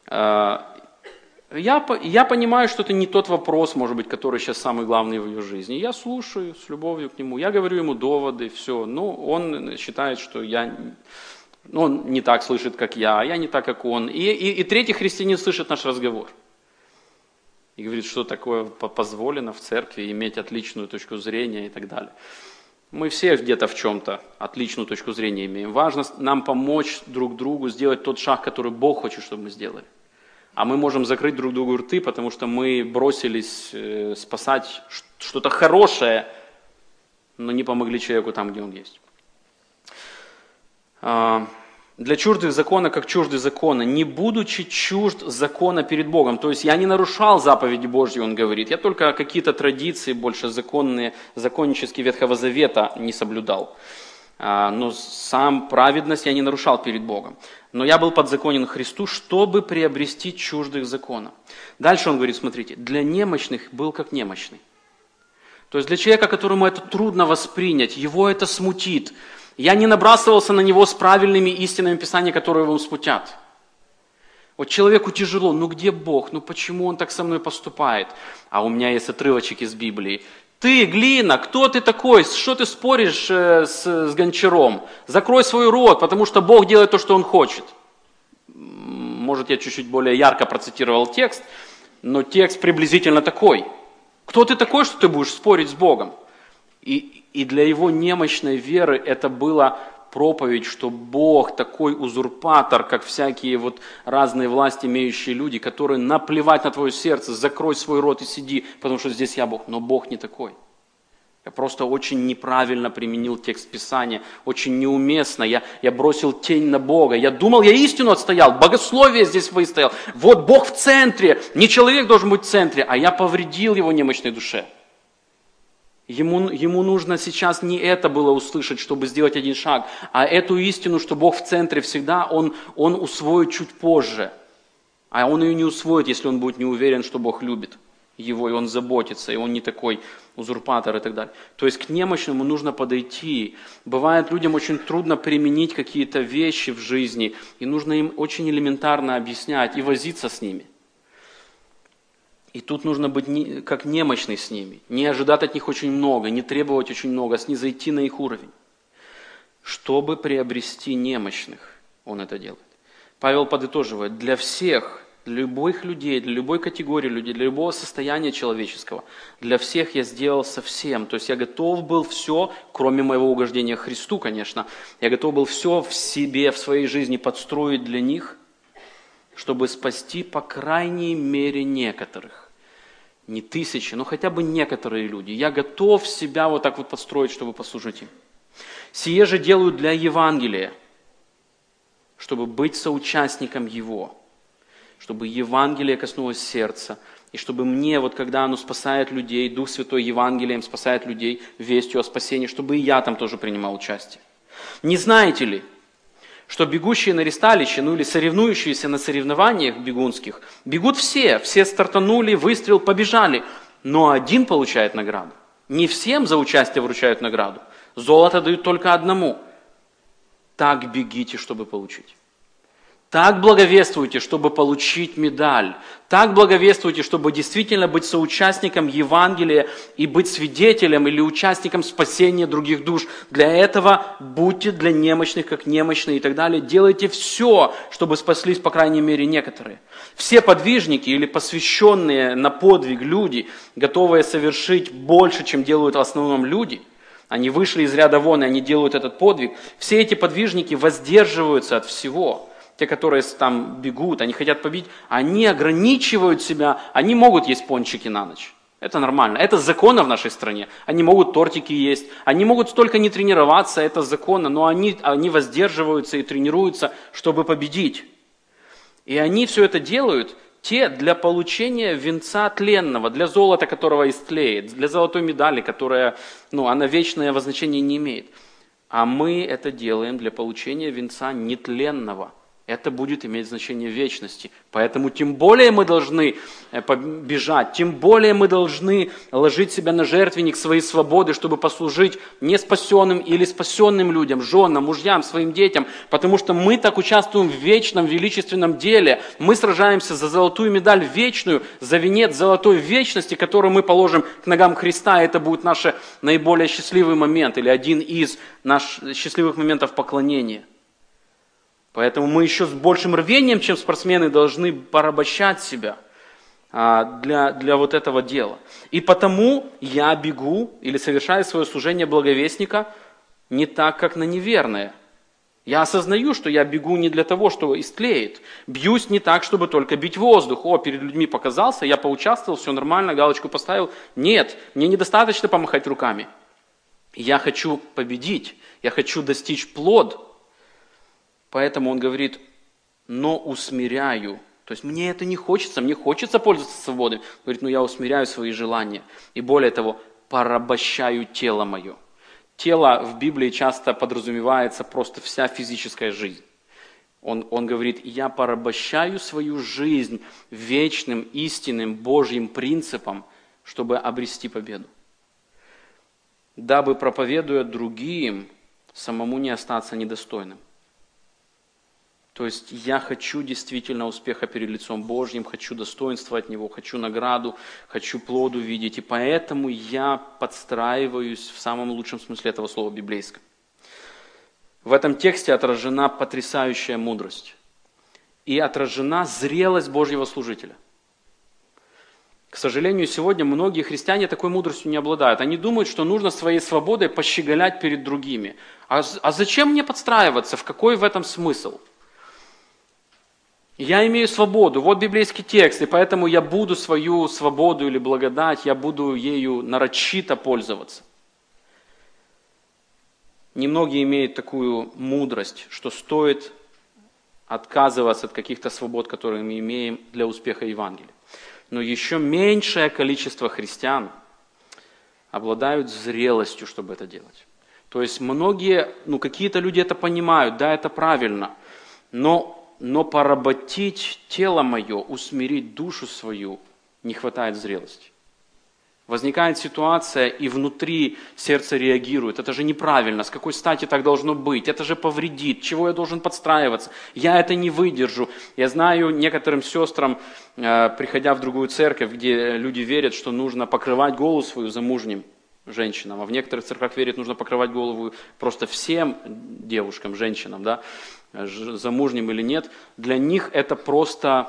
Я понимаю, что это не тот вопрос, может быть, который сейчас самый главный в ее жизни. Я слушаю с любовью к нему, я говорю ему доводы, все. Ну, он считает, что он не так слышит, как я не так, как он. И третий христианин слышит наш разговор. И говорит, что такое позволено в церкви, иметь отличную точку зрения и так далее. Мы все где-то в чем-то отличную точку зрения имеем. Важно нам помочь друг другу сделать тот шаг, который Бог хочет, чтобы мы сделали. А мы можем закрыть друг другу рты, потому что мы бросились спасать что-то хорошее, но не помогли человеку там, где он есть. Для чуждых закона, как чужды закона, не будучи чужд закона перед Богом. То есть я не нарушал заповеди Божьи, он говорит. Я только какие-то традиции больше законные, законнические Ветхого Завета не соблюдал. Но сам праведность я не нарушал перед Богом. Но я был подзаконен Христу, чтобы приобрести чуждых закона. Дальше он говорит, смотрите, для немощных был как немощный. То есть для человека, которому это трудно воспринять, его это смутит. Я не набрасывался на него с правильными истинами Писания, которые его смутят. Вот человеку тяжело, ну где Бог, ну почему Он так со мной поступает? А у меня есть отрывочек из Библии. Ты, глина, кто ты такой? Что ты споришь с гончаром? Закрой свой рот, потому что Бог делает то, что Он хочет. Может, я чуть-чуть более ярко процитировал текст, но текст приблизительно такой. Кто ты такой, что ты будешь спорить с Богом? И для его немощной веры это была проповедь, что Бог такой узурпатор, как всякие вот разные власть имеющие люди, которые наплевать на твое сердце, закрой свой рот и сиди, потому что здесь я Бог. Но Бог не такой. Я просто очень неправильно применил текст Писания, очень неуместно. Я бросил тень на Бога. Я думал, я истину отстоял, богословие здесь выстоял. Вот Бог в центре, не человек должен быть в центре, а я повредил его немощной душе. Ему нужно сейчас не это было услышать, чтобы сделать один шаг, а эту истину, что Бог в центре всегда, он усвоит чуть позже. А он ее не усвоит, если он будет не уверен, что Бог любит его, и он заботится, и он не такой узурпатор и так далее. То есть к немощному нужно подойти. Бывает, людям очень трудно применить какие-то вещи в жизни, и нужно им очень элементарно объяснять и возиться с ними. И тут нужно быть как немощный с ними, не ожидать от них очень много, не требовать очень много, снизойти на их уровень. Чтобы приобрести немощных, он это делает. Павел подытоживает, для всех, для любых людей, для любой категории людей, для любого состояния человеческого, для всех я сделал совсем. То есть я готов был все, кроме моего угождения Христу, конечно, я готов был все в себе, в своей жизни подстроить для них, чтобы спасти по крайней мере некоторых. Не тысячи, но хотя бы некоторые люди. Я готов себя вот так вот подстроить, чтобы послужить им. Сие же делаю для Евангелия, чтобы быть соучастником его, чтобы Евангелие коснулось сердца, и чтобы мне, вот когда оно спасает людей, Дух Святой Евангелием спасает людей, вестью о спасении, чтобы и я там тоже принимал участие. Не знаете ли, что бегущие на ресталище, или соревнующиеся на соревнованиях бегунских, бегут все стартанули, выстрел, побежали, но один получает награду. Не всем за участие вручают награду, золото дают только одному. Так бегите, чтобы получить. Так благовествуйте, чтобы получить медаль. Так благовествуйте, чтобы действительно быть соучастником Евангелия и быть свидетелем или участником спасения других душ. Для этого будьте для немощных, как немощные и так далее. Делайте все, чтобы спаслись, по крайней мере, некоторые. Все подвижники или посвященные на подвиг люди, готовые совершить больше, чем делают в основном люди, они вышли из ряда вон, и они делают этот подвиг. Все эти подвижники воздерживаются от всего. Те, которые там бегут, они хотят победить, они ограничивают себя, они могут есть пончики на ночь. Это нормально, это законно в нашей стране. Они могут тортики есть, они могут столько не тренироваться, это законно, но они воздерживаются и тренируются, чтобы победить. И они все это делают, те для получения венца тленного, для золота, которого истлеет, для золотой медали, которая, она вечное возначение не имеет. А мы это делаем для получения венца нетленного, это будет иметь значение вечности. Поэтому тем более мы должны бежать, тем более мы должны ложить себя на жертвенник своей свободы, чтобы послужить неспасенным или спасенным людям, женам, мужьям, своим детям, потому что мы так участвуем в вечном, величественном деле. Мы сражаемся за золотую медаль вечную, за венец золотой вечности, который мы положим к ногам Христа. Это будет наш наиболее счастливый момент или один из наших счастливых моментов поклонения. Поэтому мы еще с большим рвением, чем спортсмены, должны порабощать себя для вот этого дела. И потому я бегу или совершаю свое служение благовестника не так, как на неверное. Я осознаю, что я бегу не для того, что истлеет. Бьюсь не так, чтобы только бить воздух. Перед людьми показался, я поучаствовал, все нормально, галочку поставил. Нет, мне недостаточно помахать руками. Я хочу победить, я хочу достичь плод. Поэтому он говорит, но усмиряю. То есть мне это не хочется, мне хочется пользоваться свободой. Он говорит, я усмиряю свои желания. И более того, порабощаю тело мое. Тело в Библии часто подразумевается просто вся физическая жизнь. Он говорит, я порабощаю свою жизнь вечным, истинным, Божьим принципам, чтобы обрести победу. Дабы, проповедуя другим, самому не остаться недостойным. То есть я хочу действительно успеха перед лицом Божьим, хочу достоинства от Него, хочу награду, хочу плод увидеть. И поэтому я подстраиваюсь в самом лучшем смысле этого слова библейского. В этом тексте отражена потрясающая мудрость. И отражена зрелость Божьего служителя. К сожалению, сегодня многие христиане такой мудростью не обладают. Они думают, что нужно своей свободой пощеголять перед другими. А зачем мне подстраиваться? В какой в этом смысл? Я имею свободу, вот библейский текст, и поэтому я буду свою свободу или благодать, я буду ею нарочито пользоваться. Немногие имеют такую мудрость, что стоит отказываться от каких-то свобод, которые мы имеем для успеха Евангелия. Но еще меньшее количество христиан обладают зрелостью, чтобы это делать. То есть многие, какие-то люди это понимают, да, это правильно, но поработить тело мое, усмирить душу свою, не хватает зрелости. Возникает ситуация, и внутри сердце реагирует. Это же неправильно, с какой стати так должно быть? Это же повредит, чего я должен подстраиваться? Я это не выдержу. Я знаю некоторым сестрам, приходя в другую церковь, где люди верят, что нужно покрывать голову свою замужним женщинам, а в некоторых церквях верят, нужно покрывать голову просто всем девушкам, женщинам, да, замужним или нет, для них это просто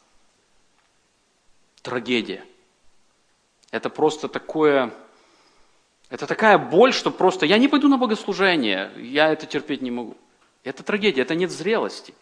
трагедия. Это просто такая боль, что просто я не пойду на богослужение, я это терпеть не могу. Это трагедия, это нет зрелости.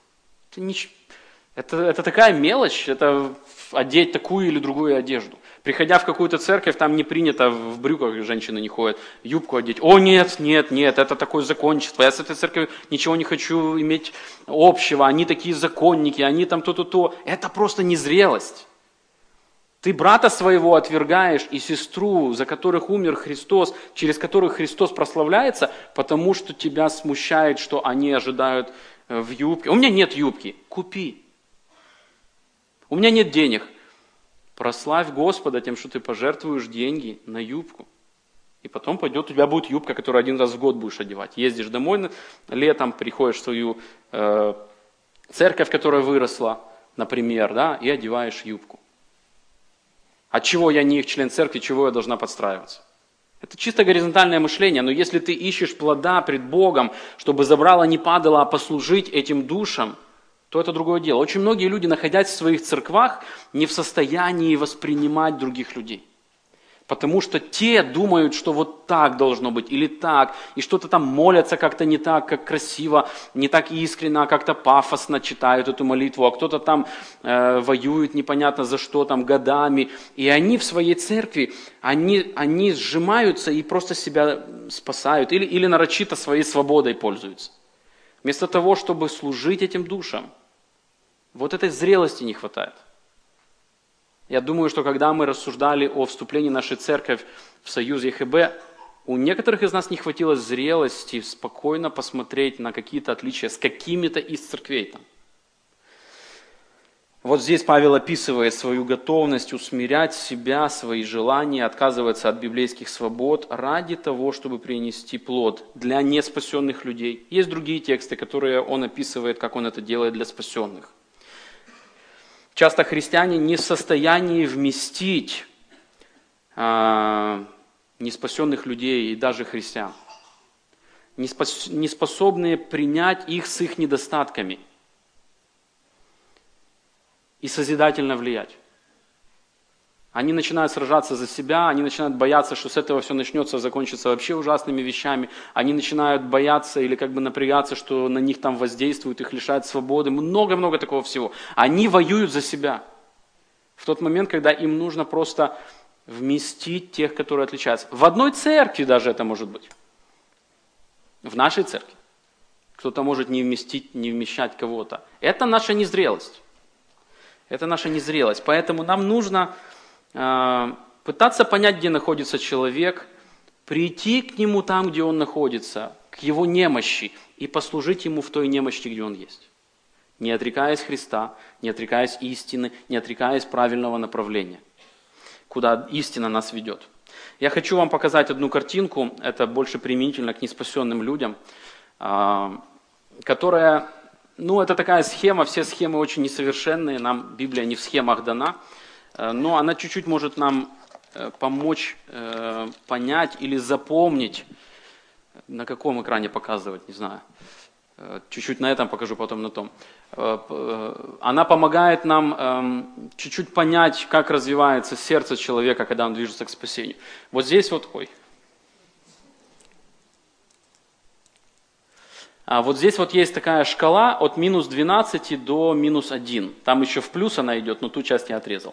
Это такая мелочь, это одеть такую или другую одежду. Приходя в какую-то церковь, там не принято, в брюках женщины не ходят, юбку одеть. Нет, это такое законничество, я с этой церковью ничего не хочу иметь общего, они такие законники, они там то-то-то. Это просто незрелость. Ты брата своего отвергаешь и сестру, за которых умер Христос, через которых Христос прославляется, потому что тебя смущает, что они ожидают в юбке. У меня нет юбки, купи. У меня нет денег. Прославь Господа тем, что ты пожертвуешь деньги на юбку. И потом у тебя будет юбка, которую один раз в год будешь одевать. Ездишь домой летом, приходишь в свою церковь, которая выросла, например, да, и одеваешь юбку. От чего я не их член церкви, чего я должна подстраиваться? Это чисто горизонтальное мышление, но если ты ищешь плода пред Богом, чтобы забрало не падало, а послужить этим душам, то это другое дело. Очень многие люди, находясь в своих церквах, не в состоянии воспринимать других людей. Потому что те думают, что вот так должно быть или так, и что-то там молятся как-то не так, как красиво, не так искренно, а как-то пафосно читают эту молитву, а кто-то там воюет непонятно за что там годами. И они в своей церкви, они сжимаются и просто себя спасают или нарочито своей свободой пользуются. Вместо того, чтобы служить этим душам, вот этой зрелости не хватает. Я думаю, что когда мы рассуждали о вступлении нашей церкви в союз ЕХБ, у некоторых из нас не хватило зрелости спокойно посмотреть на какие-то отличия с какими-то из церквей там. Вот здесь Павел описывает свою готовность усмирять себя, свои желания, отказываться от библейских свобод ради того, чтобы принести плод для неспасенных людей. Есть другие тексты, которые он описывает, как он это делает для спасенных. Часто христиане не в состоянии вместить неспасенных людей и даже христиан, не способные принять их с их недостатками и созидательно влиять. Они начинают сражаться за себя, они начинают бояться, что с этого все начнется, закончится вообще ужасными вещами. Они начинают бояться или как бы напрягаться, что на них там воздействуют, их лишают свободы. Много-много такого всего. Они воюют за себя. В тот момент, когда им нужно просто вместить тех, которые отличаются. В одной церкви даже это может быть. В нашей церкви. Кто-то может не вмещать кого-то. Это наша незрелость. Это наша незрелость. Поэтому нам нужно пытаться понять, где находится человек, прийти к нему там, где он находится, к его немощи, и послужить ему в той немощи, где он есть. Не отрекаясь Христа, не отрекаясь истины, не отрекаясь правильного направления, куда истина нас ведет. Я хочу вам показать одну картинку, это больше применительно к неспасенным людям, которая, это такая схема, все схемы очень несовершенные, нам Библия не в схемах дана, но она чуть-чуть может нам помочь понять или запомнить, на каком экране показывать, не знаю. Чуть-чуть на этом покажу, потом на том. Она помогает нам чуть-чуть понять, как развивается сердце человека, когда он движется к спасению. Вот здесь вот здесь есть такая шкала от минус 12 до минус 1. Там еще в плюс она идет, но ту часть я отрезал.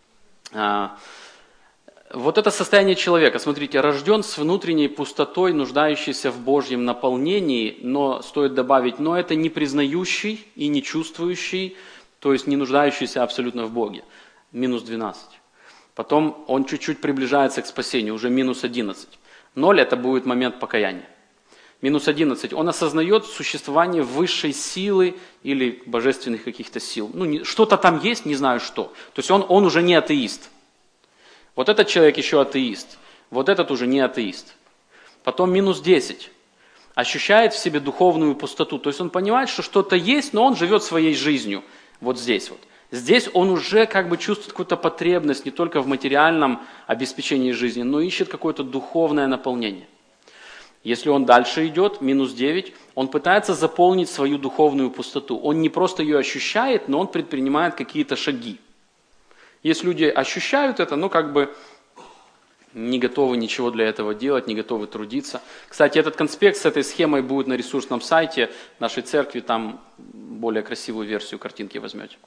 Вот это состояние человека, смотрите, рожден с внутренней пустотой, нуждающийся в Божьем наполнении, но стоит добавить, но это не признающий и не чувствующий, то есть не нуждающийся абсолютно в Боге, минус 12. Потом он чуть-чуть приближается к спасению, уже минус 11. 0 это будет момент покаяния. Минус 11, он осознает существование высшей силы или божественных каких-то сил. Что-то там есть, не знаю что. То есть он уже не атеист. Вот этот человек еще атеист, вот этот уже не атеист. Потом минус 10. Ощущает в себе духовную пустоту. То есть он понимает, что что-то есть, но он живет своей жизнью. Вот здесь вот. Здесь он уже как бы чувствует какую-то потребность не только в материальном обеспечении жизни, но ищет какое-то духовное наполнение. Если он дальше идет, минус 9, он пытается заполнить свою духовную пустоту. Он не просто ее ощущает, но он предпринимает какие-то шаги. Есть люди ощущают это, но как бы не готовы ничего для этого делать, не готовы трудиться. Кстати, этот конспект с этой схемой будет на ресурсном сайте нашей церкви, там более красивую версию картинки возьмете.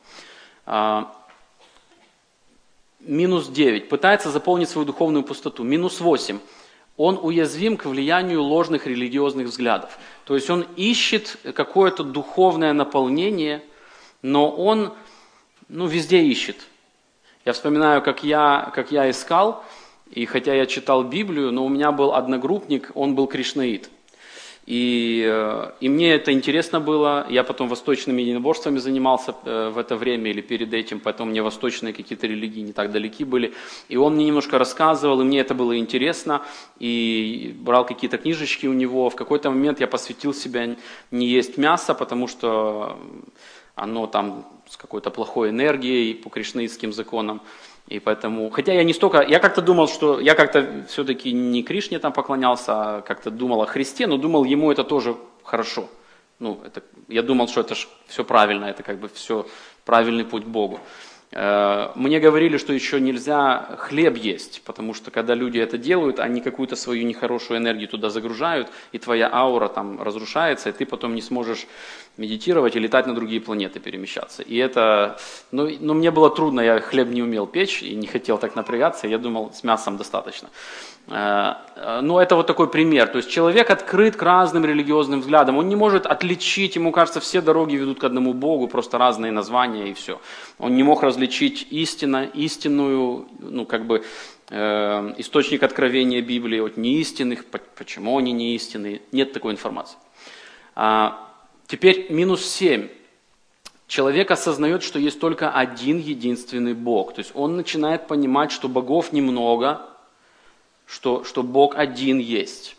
Минус 9. Пытается заполнить свою духовную пустоту. Минус 8. Он уязвим к влиянию ложных религиозных взглядов. То есть он ищет какое-то духовное наполнение, но он везде ищет. Я вспоминаю, как я искал, и хотя я читал Библию, но у меня был одногруппник, он был кришнаит. И мне это интересно было, я потом восточными единоборствами занимался в это время или перед этим, поэтому мне восточные какие-то религии не так далеки были. И он мне немножко рассказывал, и мне это было интересно, и брал какие-то книжечки у него. В какой-то момент я посвятил себя не есть мясо, потому что оно там с какой-то плохой энергией по кришнаитским законам. И поэтому, хотя я как-то думал, что я как-то все-таки не Кришне там поклонялся, а как-то думал о Христе, но думал, ему это тоже хорошо. Я думал, что это все правильно, это как бы все правильный путь к Богу. Мне говорили, что еще нельзя хлеб есть, потому что когда люди это делают, они какую-то свою нехорошую энергию туда загружают, и твоя аура там разрушается, и ты потом не сможешь медитировать и летать на другие планеты, перемещаться. И это, мне было трудно, я хлеб не умел печь и не хотел так напрягаться, я думал, с мясом достаточно. Но это вот такой пример. То есть человек открыт к разным религиозным взглядам. Он не может отличить, ему кажется, все дороги ведут к одному Богу, просто разные названия и все. Он не мог различить истинную, источник откровения Библии от неистинных, почему они неистинные. Нет такой информации. Теперь минус 7. Человек осознает, что есть только один единственный Бог. То есть он начинает понимать, что богов немного, что Бог один есть.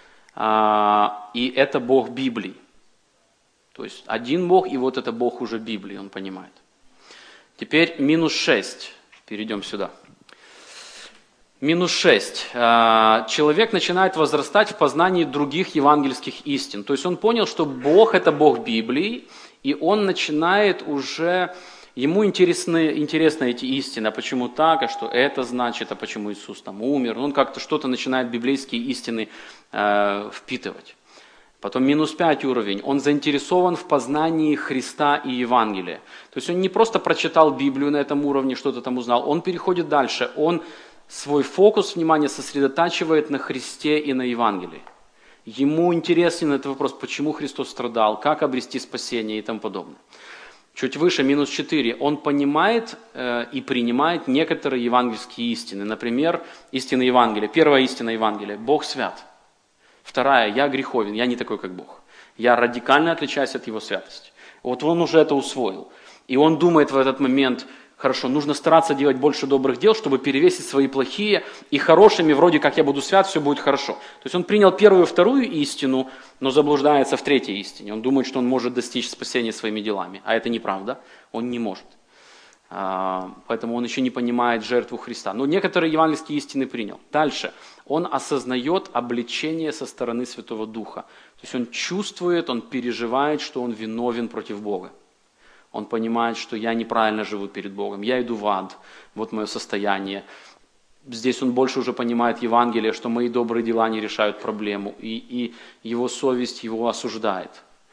И это Бог Библии. То есть один Бог, и вот это Бог уже Библии, он понимает. Теперь -6. Перейдем сюда. -6. Человек начинает возрастать в познании других евангельских истин. То есть он понял, что Бог – это Бог Библии, и он начинает уже, ему интересны эти истины, а почему так, а что это значит, а почему Иисус там умер. Он как-то что-то начинает библейские истины впитывать. Потом -5 уровень. Он заинтересован в познании Христа и Евангелия. То есть он не просто прочитал Библию на этом уровне, что-то там узнал, он переходит дальше. Он свой фокус внимания сосредотачивает на Христе и на Евангелии. Ему интересен этот вопрос, почему Христос страдал, как обрести спасение и тому подобное. Чуть выше, -4, он понимает и принимает некоторые евангельские истины. Например, истины Евангелия. Первая истина Евангелия – Бог свят. Вторая – я греховен, я не такой, как Бог. Я радикально отличаюсь от Его святости. Вот он уже это усвоил. И он думает в этот момент, хорошо, нужно стараться делать больше добрых дел, чтобы перевесить свои плохие, и хорошими, вроде как я буду свят, все будет хорошо. То есть он принял первую и вторую истину, но заблуждается в третьей истине. Он думает, что он может достичь спасения своими делами. А это неправда, он не может. Поэтому он еще не понимает жертву Христа. Но некоторые евангельские истины принял. Дальше. Он осознает обличение со стороны Святого Духа. То есть он чувствует, он переживает, что он виновен против Бога. Он понимает, что я неправильно живу перед Богом, я иду в ад, вот мое состояние. Здесь он больше уже понимает Евангелие, что мои добрые дела не решают проблему, и его совесть его осуждает.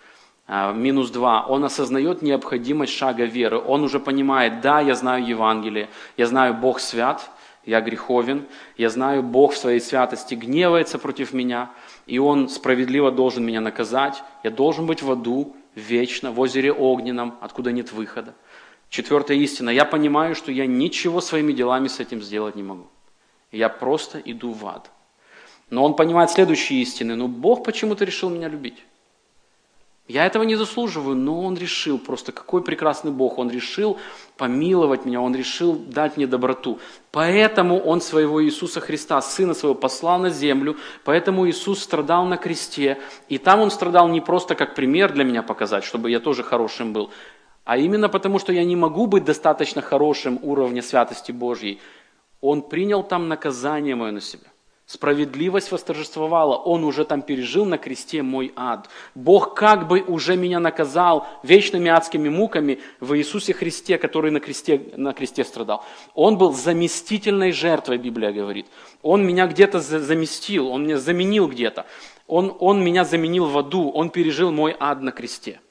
-2. Он осознает необходимость шага веры. Он уже понимает, да, я знаю Евангелие, я знаю, Бог свят, я греховен, я знаю, Бог в своей святости гневается против меня, и Он справедливо должен меня наказать, я должен быть в аду вечно, в озере огненном, откуда нет выхода. 4 истина. Я понимаю, что я ничего своими делами с этим сделать не могу. Я просто иду в ад. Но он понимает следующие истины. Но Бог почему-то решил меня любить. Я этого не заслуживаю, но Он решил, просто какой прекрасный Бог. Он решил помиловать меня, Он решил дать мне доброту. Поэтому Он своего Иисуса Христа, Сына Своего, послал на землю. Поэтому Иисус страдал на кресте. И там Он страдал не просто как пример для меня показать, чтобы я тоже хорошим был, а именно потому, что я не могу быть достаточно хорошим уровня святости Божьей. Он принял там наказание мое на себя. Справедливость восторжествовала. Он уже там пережил на кресте мой ад. Бог как бы уже меня наказал вечными адскими муками в Иисусе Христе, который на кресте страдал. Он был заместительной жертвой, Библия говорит. Он меня где-то заместил, Он меня заменил где-то. Он меня заменил в аду, Он пережил мой ад на кресте.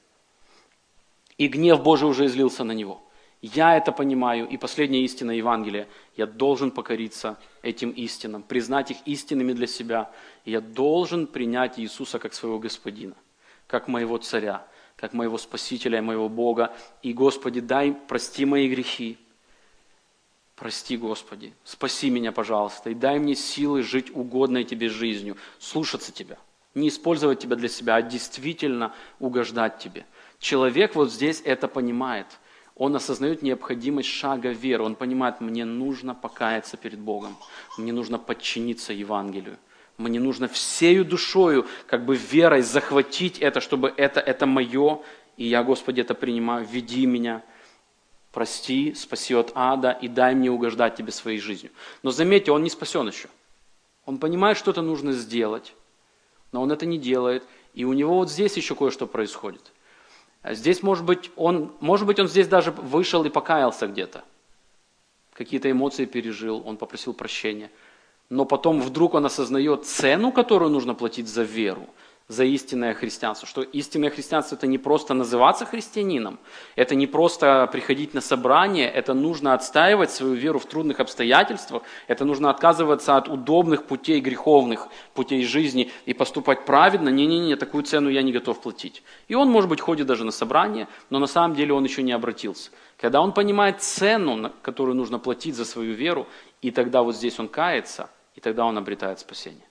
И гнев Божий уже излился на Него. Я это понимаю, и последняя истина Евангелия. Я должен покориться этим истинам, признать их истинными для себя. И я должен принять Иисуса как своего Господина, как моего Царя, как моего Спасителя, моего Бога. И, Господи, прости мои грехи. Прости, Господи, спаси меня, пожалуйста, и дай мне силы жить угодной Тебе жизнью, слушаться Тебя. Не использовать Тебя для себя, а действительно угождать Тебе. Человек вот здесь это понимает. Он осознает необходимость шага веры. Он понимает, мне нужно покаяться перед Богом. Мне нужно подчиниться Евангелию. Мне нужно всею душою, как бы верой захватить это, чтобы это мое. И я, Господи, это принимаю. Веди меня, прости, спаси от ада и дай мне угождать Тебе своей жизнью. Но заметьте, он не спасен еще. Он понимает, что это нужно сделать, но он это не делает. И у него вот здесь еще кое-что происходит. Здесь, может быть, он здесь даже вышел и покаялся где-то. Какие-то эмоции пережил, он попросил прощения. Но потом вдруг он осознает цену, которую нужно платить за веру, за истинное христианство. Что истинное христианство – это не просто называться христианином, это не просто приходить на собрание, это нужно отстаивать свою веру в трудных обстоятельствах, это нужно отказываться от удобных путей, греховных путей жизни и поступать праведно. Не-не-не, такую цену я не готов платить. И он, может быть, ходит даже на собрание, но на самом деле он еще не обратился. Когда он понимает цену, которую нужно платить за свою веру, и тогда вот здесь он кается, и тогда он обретает спасение.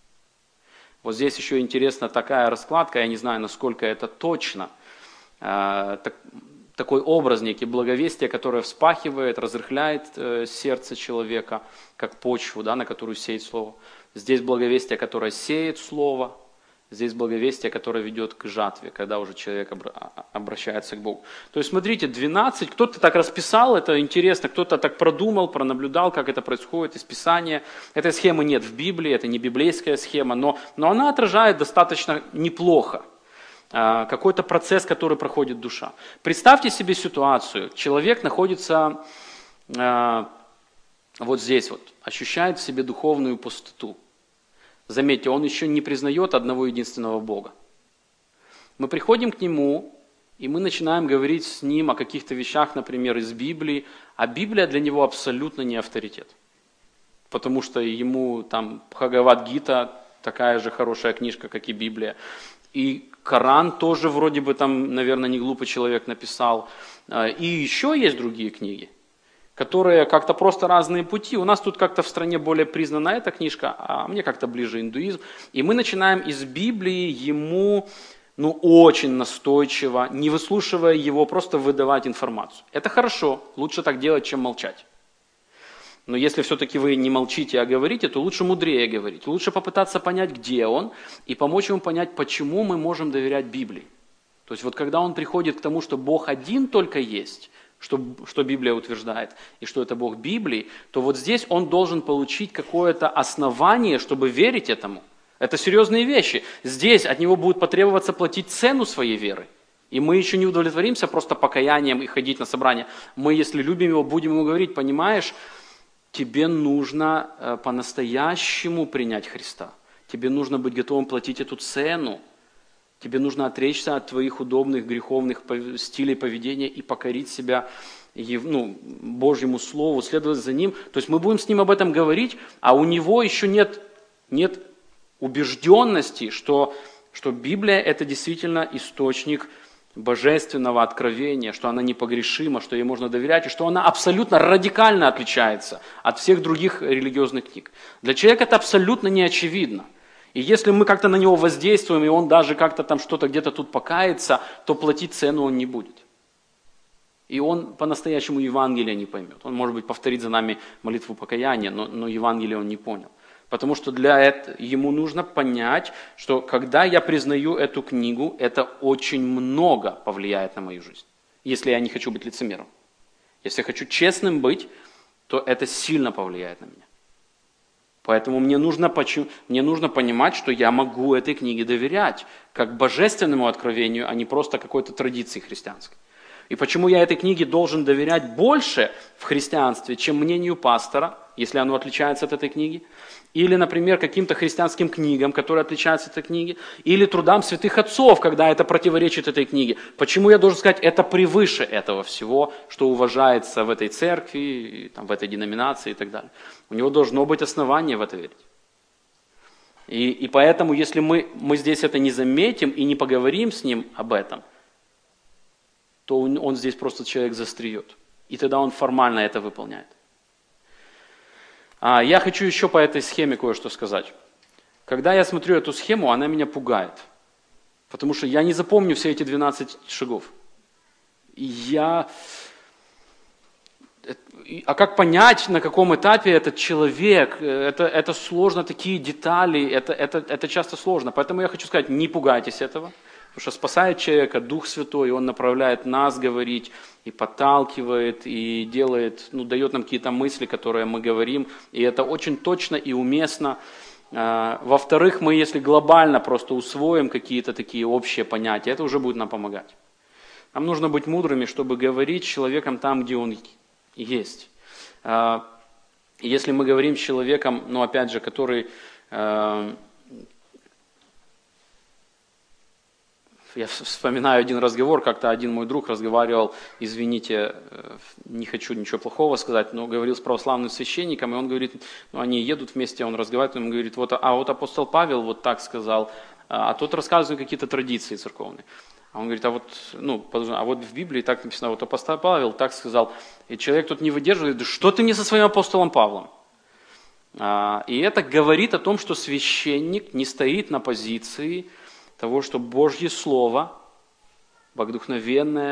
Вот здесь еще интересна такая раскладка, я не знаю, насколько это точно. такой образ некий, благовестие, которое вспахивает, разрыхляет сердце человека, как почву, да, на которую сеет слово. Здесь благовестие, которое сеет слово. Здесь благовестие, которое ведет к жатве, когда уже человек обращается к Богу. То есть, смотрите, 12, кто-то так расписал, это интересно, кто-то так продумал, пронаблюдал, как это происходит из Писания. Этой схемы нет в Библии, это не библейская схема, но она отражает достаточно неплохо какой-то процесс, который проходит душа. Представьте себе ситуацию, человек находится вот здесь вот, ощущает в себе духовную пустоту. Заметьте, он еще не признает одного единственного Бога. Мы приходим к нему, и мы начинаем говорить с ним о каких-то вещах, например, из Библии, а Библия для него абсолютно не авторитет. Потому что ему там Бхагавад-гита такая же хорошая книжка, как и Библия. И Коран тоже вроде бы там, наверное, не глупый человек написал. И еще есть другие книги, которые как-то просто разные пути. У нас тут как-то в стране более признана эта книжка, а мне как-то ближе индуизм. И мы начинаем из Библии ему, очень настойчиво, не выслушивая его, просто выдавать информацию. Это хорошо, лучше так делать, чем молчать. Но если все-таки вы не молчите, а говорите, то лучше мудрее говорить. Лучше попытаться понять, где он, и помочь ему понять, почему мы можем доверять Библии. То есть вот когда он приходит к тому, что Бог один только есть, что Библия утверждает, и что это Бог Библии, то вот здесь он должен получить какое-то основание, чтобы верить этому. Это серьезные вещи. Здесь от него будет потребоваться платить цену своей веры. И мы еще не удовлетворимся просто покаянием и ходить на собрания. Мы, если любим его, будем ему говорить, понимаешь, тебе нужно по-настоящему принять Христа. Тебе нужно быть готовым платить эту цену. Тебе нужно отречься от твоих удобных греховных стилей поведения и покорить себя Божьему Слову, следовать за Ним. То есть мы будем с Ним об этом говорить, а у него еще нет убежденности, что Библия это действительно источник божественного откровения, что она непогрешима, что ей можно доверять, и что она абсолютно радикально отличается от всех других религиозных книг. Для человека это абсолютно не очевидно. И если мы как-то на него воздействуем, и он даже как-то там что-то где-то тут покается, то платить цену он не будет. И он по-настоящему Евангелие не поймет. Он, может быть, повторит за нами молитву покаяния, но Евангелие он не понял. Потому что для этого ему нужно понять, что когда я признаю эту книгу, это очень много повлияет на мою жизнь. Если я не хочу быть лицемером. Если я хочу честным быть, то это сильно повлияет на меня. Поэтому мне нужно понимать, что я могу этой книге доверять, как божественному откровению, а не просто какой-то традиции христианской. И почему я этой книге должен доверять больше в христианстве, чем мнению пастора, если оно отличается от этой книги, или, например, каким-то христианским книгам, которые отличаются от этой книги, или трудам святых отцов, когда это противоречит этой книге. Почему я должен сказать, это превыше этого всего, что уважается в этой церкви, в этой деноминации и так далее. У него должно быть основание в это верить. И поэтому, если мы здесь это не заметим и не поговорим с ним об этом, то он здесь просто человек застреет. И тогда он формально это выполняет. Я хочу еще по этой схеме кое-что сказать. Когда я смотрю эту схему, она меня пугает. Потому что я не запомню все эти 12 шагов. А как понять, на каком этапе этот человек? Это сложно, такие детали, это часто сложно. Поэтому я хочу сказать, не пугайтесь этого. Потому что спасает человека Дух Святой, и Он направляет нас говорить, и подталкивает, и делает, дает нам какие-то мысли, которые мы говорим. И это очень точно и уместно. Во-вторых, мы, если глобально просто усвоим какие-то такие общие понятия, это уже будет нам помогать. Нам нужно быть мудрыми, чтобы говорить с человеком там, где он есть. Если мы говорим с человеком, опять же, который... Я вспоминаю один разговор, как-то один мой друг разговаривал, извините, не хочу ничего плохого сказать, но говорил с православным священником, и он говорит, они едут вместе, он разговаривает, он говорит, вот апостол Павел вот так сказал, а тот рассказывает какие-то традиции церковные. А он говорит, а вот в Библии так написано, вот апостол Павел так сказал, и человек тут не выдерживает, да что ты мне со своим апостолом Павлом? И это говорит о том, что священник не стоит на позиции того, что Божье Слово, богодухновенное,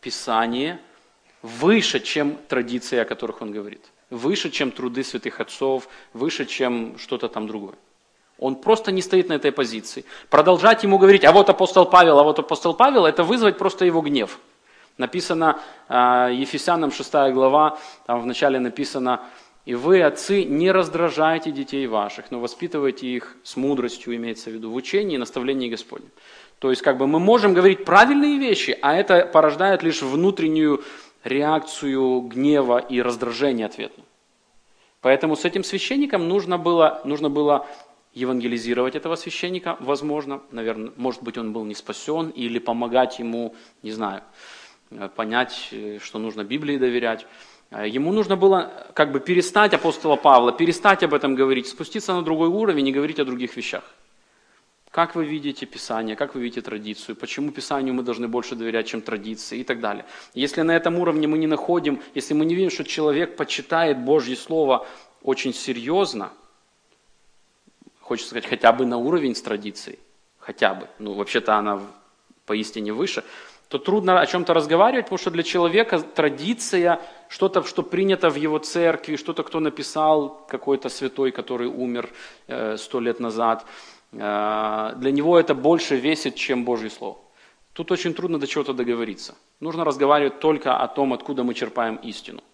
Писание выше, чем традиции, о которых он говорит. Выше, чем труды святых отцов, выше, чем что-то там другое. Он просто не стоит на этой позиции. Продолжать ему говорить, а вот апостол Павел, это вызвать просто его гнев. Написано Ефесянам 6 глава, там вначале написано: «И вы, отцы, не раздражайте детей ваших, но воспитывайте их с мудростью», имеется в виду, в учении и наставлении Господнем. То есть мы можем говорить правильные вещи, а это порождает лишь внутреннюю реакцию гнева и раздражения ответную. Поэтому с этим священником нужно было евангелизировать этого священника, возможно, наверное, может быть, он был не спасен, или помогать ему, не знаю, понять, что нужно Библии доверять. Ему нужно было перестать апостола Павла, перестать об этом говорить, спуститься на другой уровень и говорить о других вещах. Как вы видите Писание, как вы видите традицию, почему Писанию мы должны больше доверять, чем традиции и так далее. Если на этом уровне мы не находим, если мы не видим, что человек почитает Божье Слово очень серьезно, хочется сказать, хотя бы на уровень с традицией, хотя бы, вообще-то она поистине выше, то трудно о чем-то разговаривать, потому что для человека традиция, что-то, что принято в его церкви, что-то, кто написал, какой-то святой, который умер 100 лет назад, для него это больше весит, чем Божье Слово. Тут очень трудно до чего-то договориться. Нужно разговаривать только о том, откуда мы черпаем истину.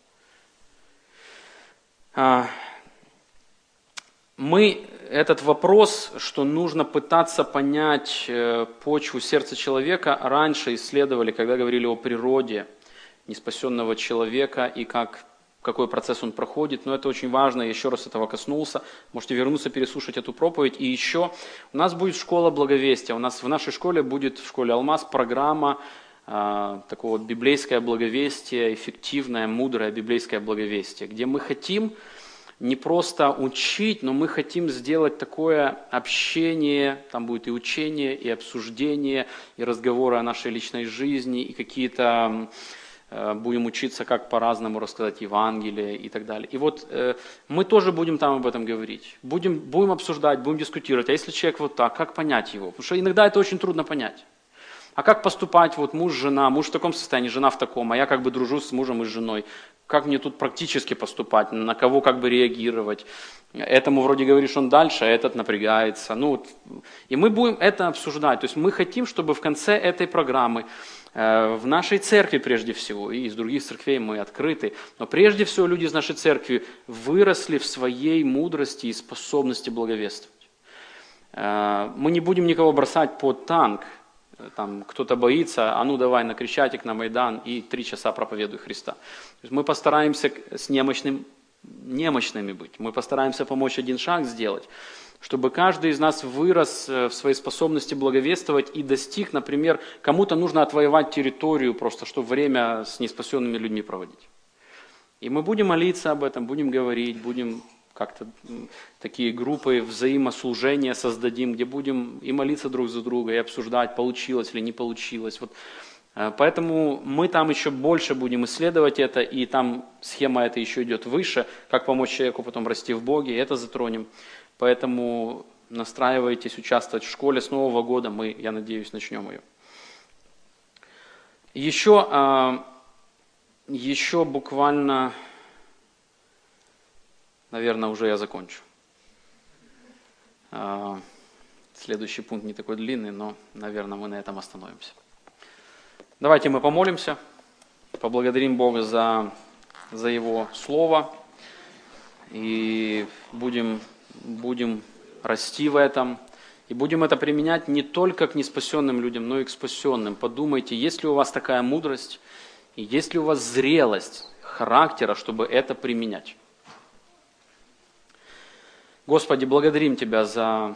Этот вопрос, что нужно пытаться понять почву сердца человека, раньше исследовали, когда говорили о природе неспасенного человека и какой процесс он проходит. Но это очень важно, я еще раз этого коснулся. Можете вернуться, переслушать эту проповедь. И еще у нас будет школа благовестия. У нас в нашей школе будет, в школе Алмаз, программа такого библейское благовестие, эффективное, мудрое библейское благовестие, где мы хотим не просто учить, но мы хотим сделать такое общение, там будет и учение, и обсуждение, и разговоры о нашей личной жизни, и какие-то будем учиться, как по-разному рассказать Евангелие и так далее. И мы тоже будем там об этом говорить. Будем обсуждать, будем дискутировать. А если человек вот так, как понять его? Потому что иногда это очень трудно понять. А как поступать, муж, жена, муж в таком состоянии, жена в таком, а я дружу с мужем и с женой. Как мне тут практически поступать, на кого реагировать? Этому вроде говоришь, он дальше, а этот напрягается. И мы будем это обсуждать. То есть мы хотим, чтобы в конце этой программы, в нашей церкви прежде всего, и из других церквей мы открыты, но прежде всего люди из нашей церкви выросли в своей мудрости и способности благовествовать. Мы не будем никого бросать под танк. Там кто-то боится, а давай на Крещатик, на Майдан и 3 часа проповедуй Христа. То есть мы постараемся с немощными быть, мы постараемся помочь один шаг сделать, чтобы каждый из нас вырос в своей способности благовествовать и достиг, например, кому-то нужно отвоевать территорию просто, чтобы время с неспасенными людьми проводить. И мы будем молиться об этом, будем говорить, будем как-то такие группы взаимослужения создадим, где будем и молиться друг за друга, и обсуждать, получилось или не получилось. Поэтому мы там еще больше будем исследовать это, и там схема эта еще идет выше, как помочь человеку потом расти в Боге, и это затронем. Поэтому настраивайтесь участвовать в школе с Нового года, я надеюсь, начнем ее. Еще буквально... Наверное, уже я закончу. Следующий пункт не такой длинный, но, наверное, мы на этом остановимся. Давайте мы помолимся, поблагодарим Бога за Его Слово и будем расти в этом. И будем это применять не только к неспасенным людям, но и к спасенным. Подумайте, есть ли у вас такая мудрость, и есть ли у вас зрелость характера, чтобы это применять. Господи, благодарим Тебя за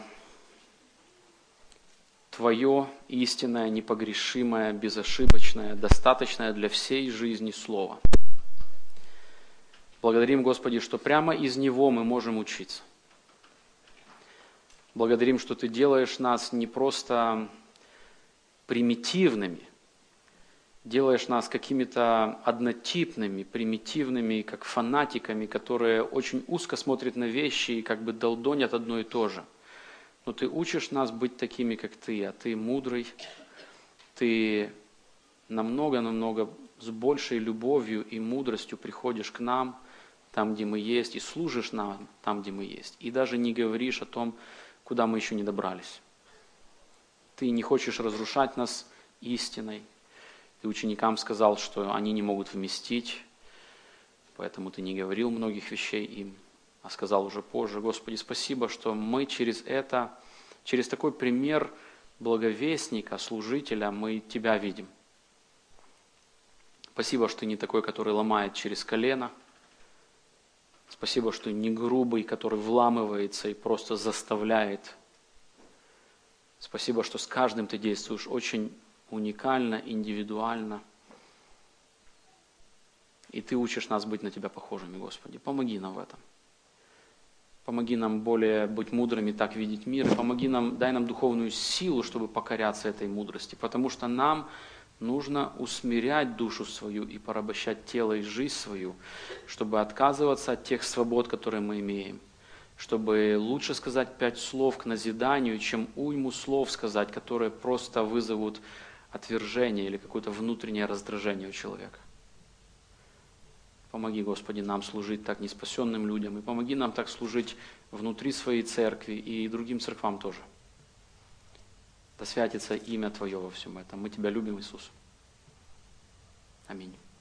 Твое истинное, непогрешимое, безошибочное, достаточное для всей жизни Слово. Благодарим, Господи, что прямо из него мы можем учиться. Благодарим, что Ты делаешь нас не просто примитивными, делаешь нас какими-то однотипными, примитивными, как фанатиками, которые очень узко смотрят на вещи и долдонят одно и то же. Но Ты учишь нас быть такими, как Ты, а Ты мудрый, Ты намного-намного с большей любовью и мудростью приходишь к нам, там, где мы есть, и служишь нам там, где мы есть. И даже не говоришь о том, куда мы еще не добрались. Ты не хочешь разрушать нас истиной. Ты ученикам сказал, что они не могут вместить, поэтому ты не говорил многих вещей им, а сказал уже позже. Господи, спасибо, что мы через это, через такой пример благовестника, служителя, мы Тебя видим. Спасибо, что Ты не такой, который ломает через колено. Спасибо, что не грубый, который вламывается и просто заставляет. Спасибо, что с каждым Ты действуешь очень уникально, индивидуально. И Ты учишь нас быть на Тебя похожими, Господи. Помоги нам в этом. Помоги нам более быть мудрыми, так видеть мир. Помоги нам, дай нам духовную силу, чтобы покоряться этой мудрости. Потому что нам нужно усмирять душу свою и порабощать тело и жизнь свою, чтобы отказываться от тех свобод, которые мы имеем. Чтобы лучше сказать 5 слов к назиданию, чем уйму слов сказать, которые просто вызовут отвержение или какое-то внутреннее раздражение у человека. Помоги, Господи, нам служить так неспасенным людям, и помоги нам так служить внутри своей церкви и другим церквам тоже. Да святится имя Твое во всем этом. Мы Тебя любим, Иисус. Аминь.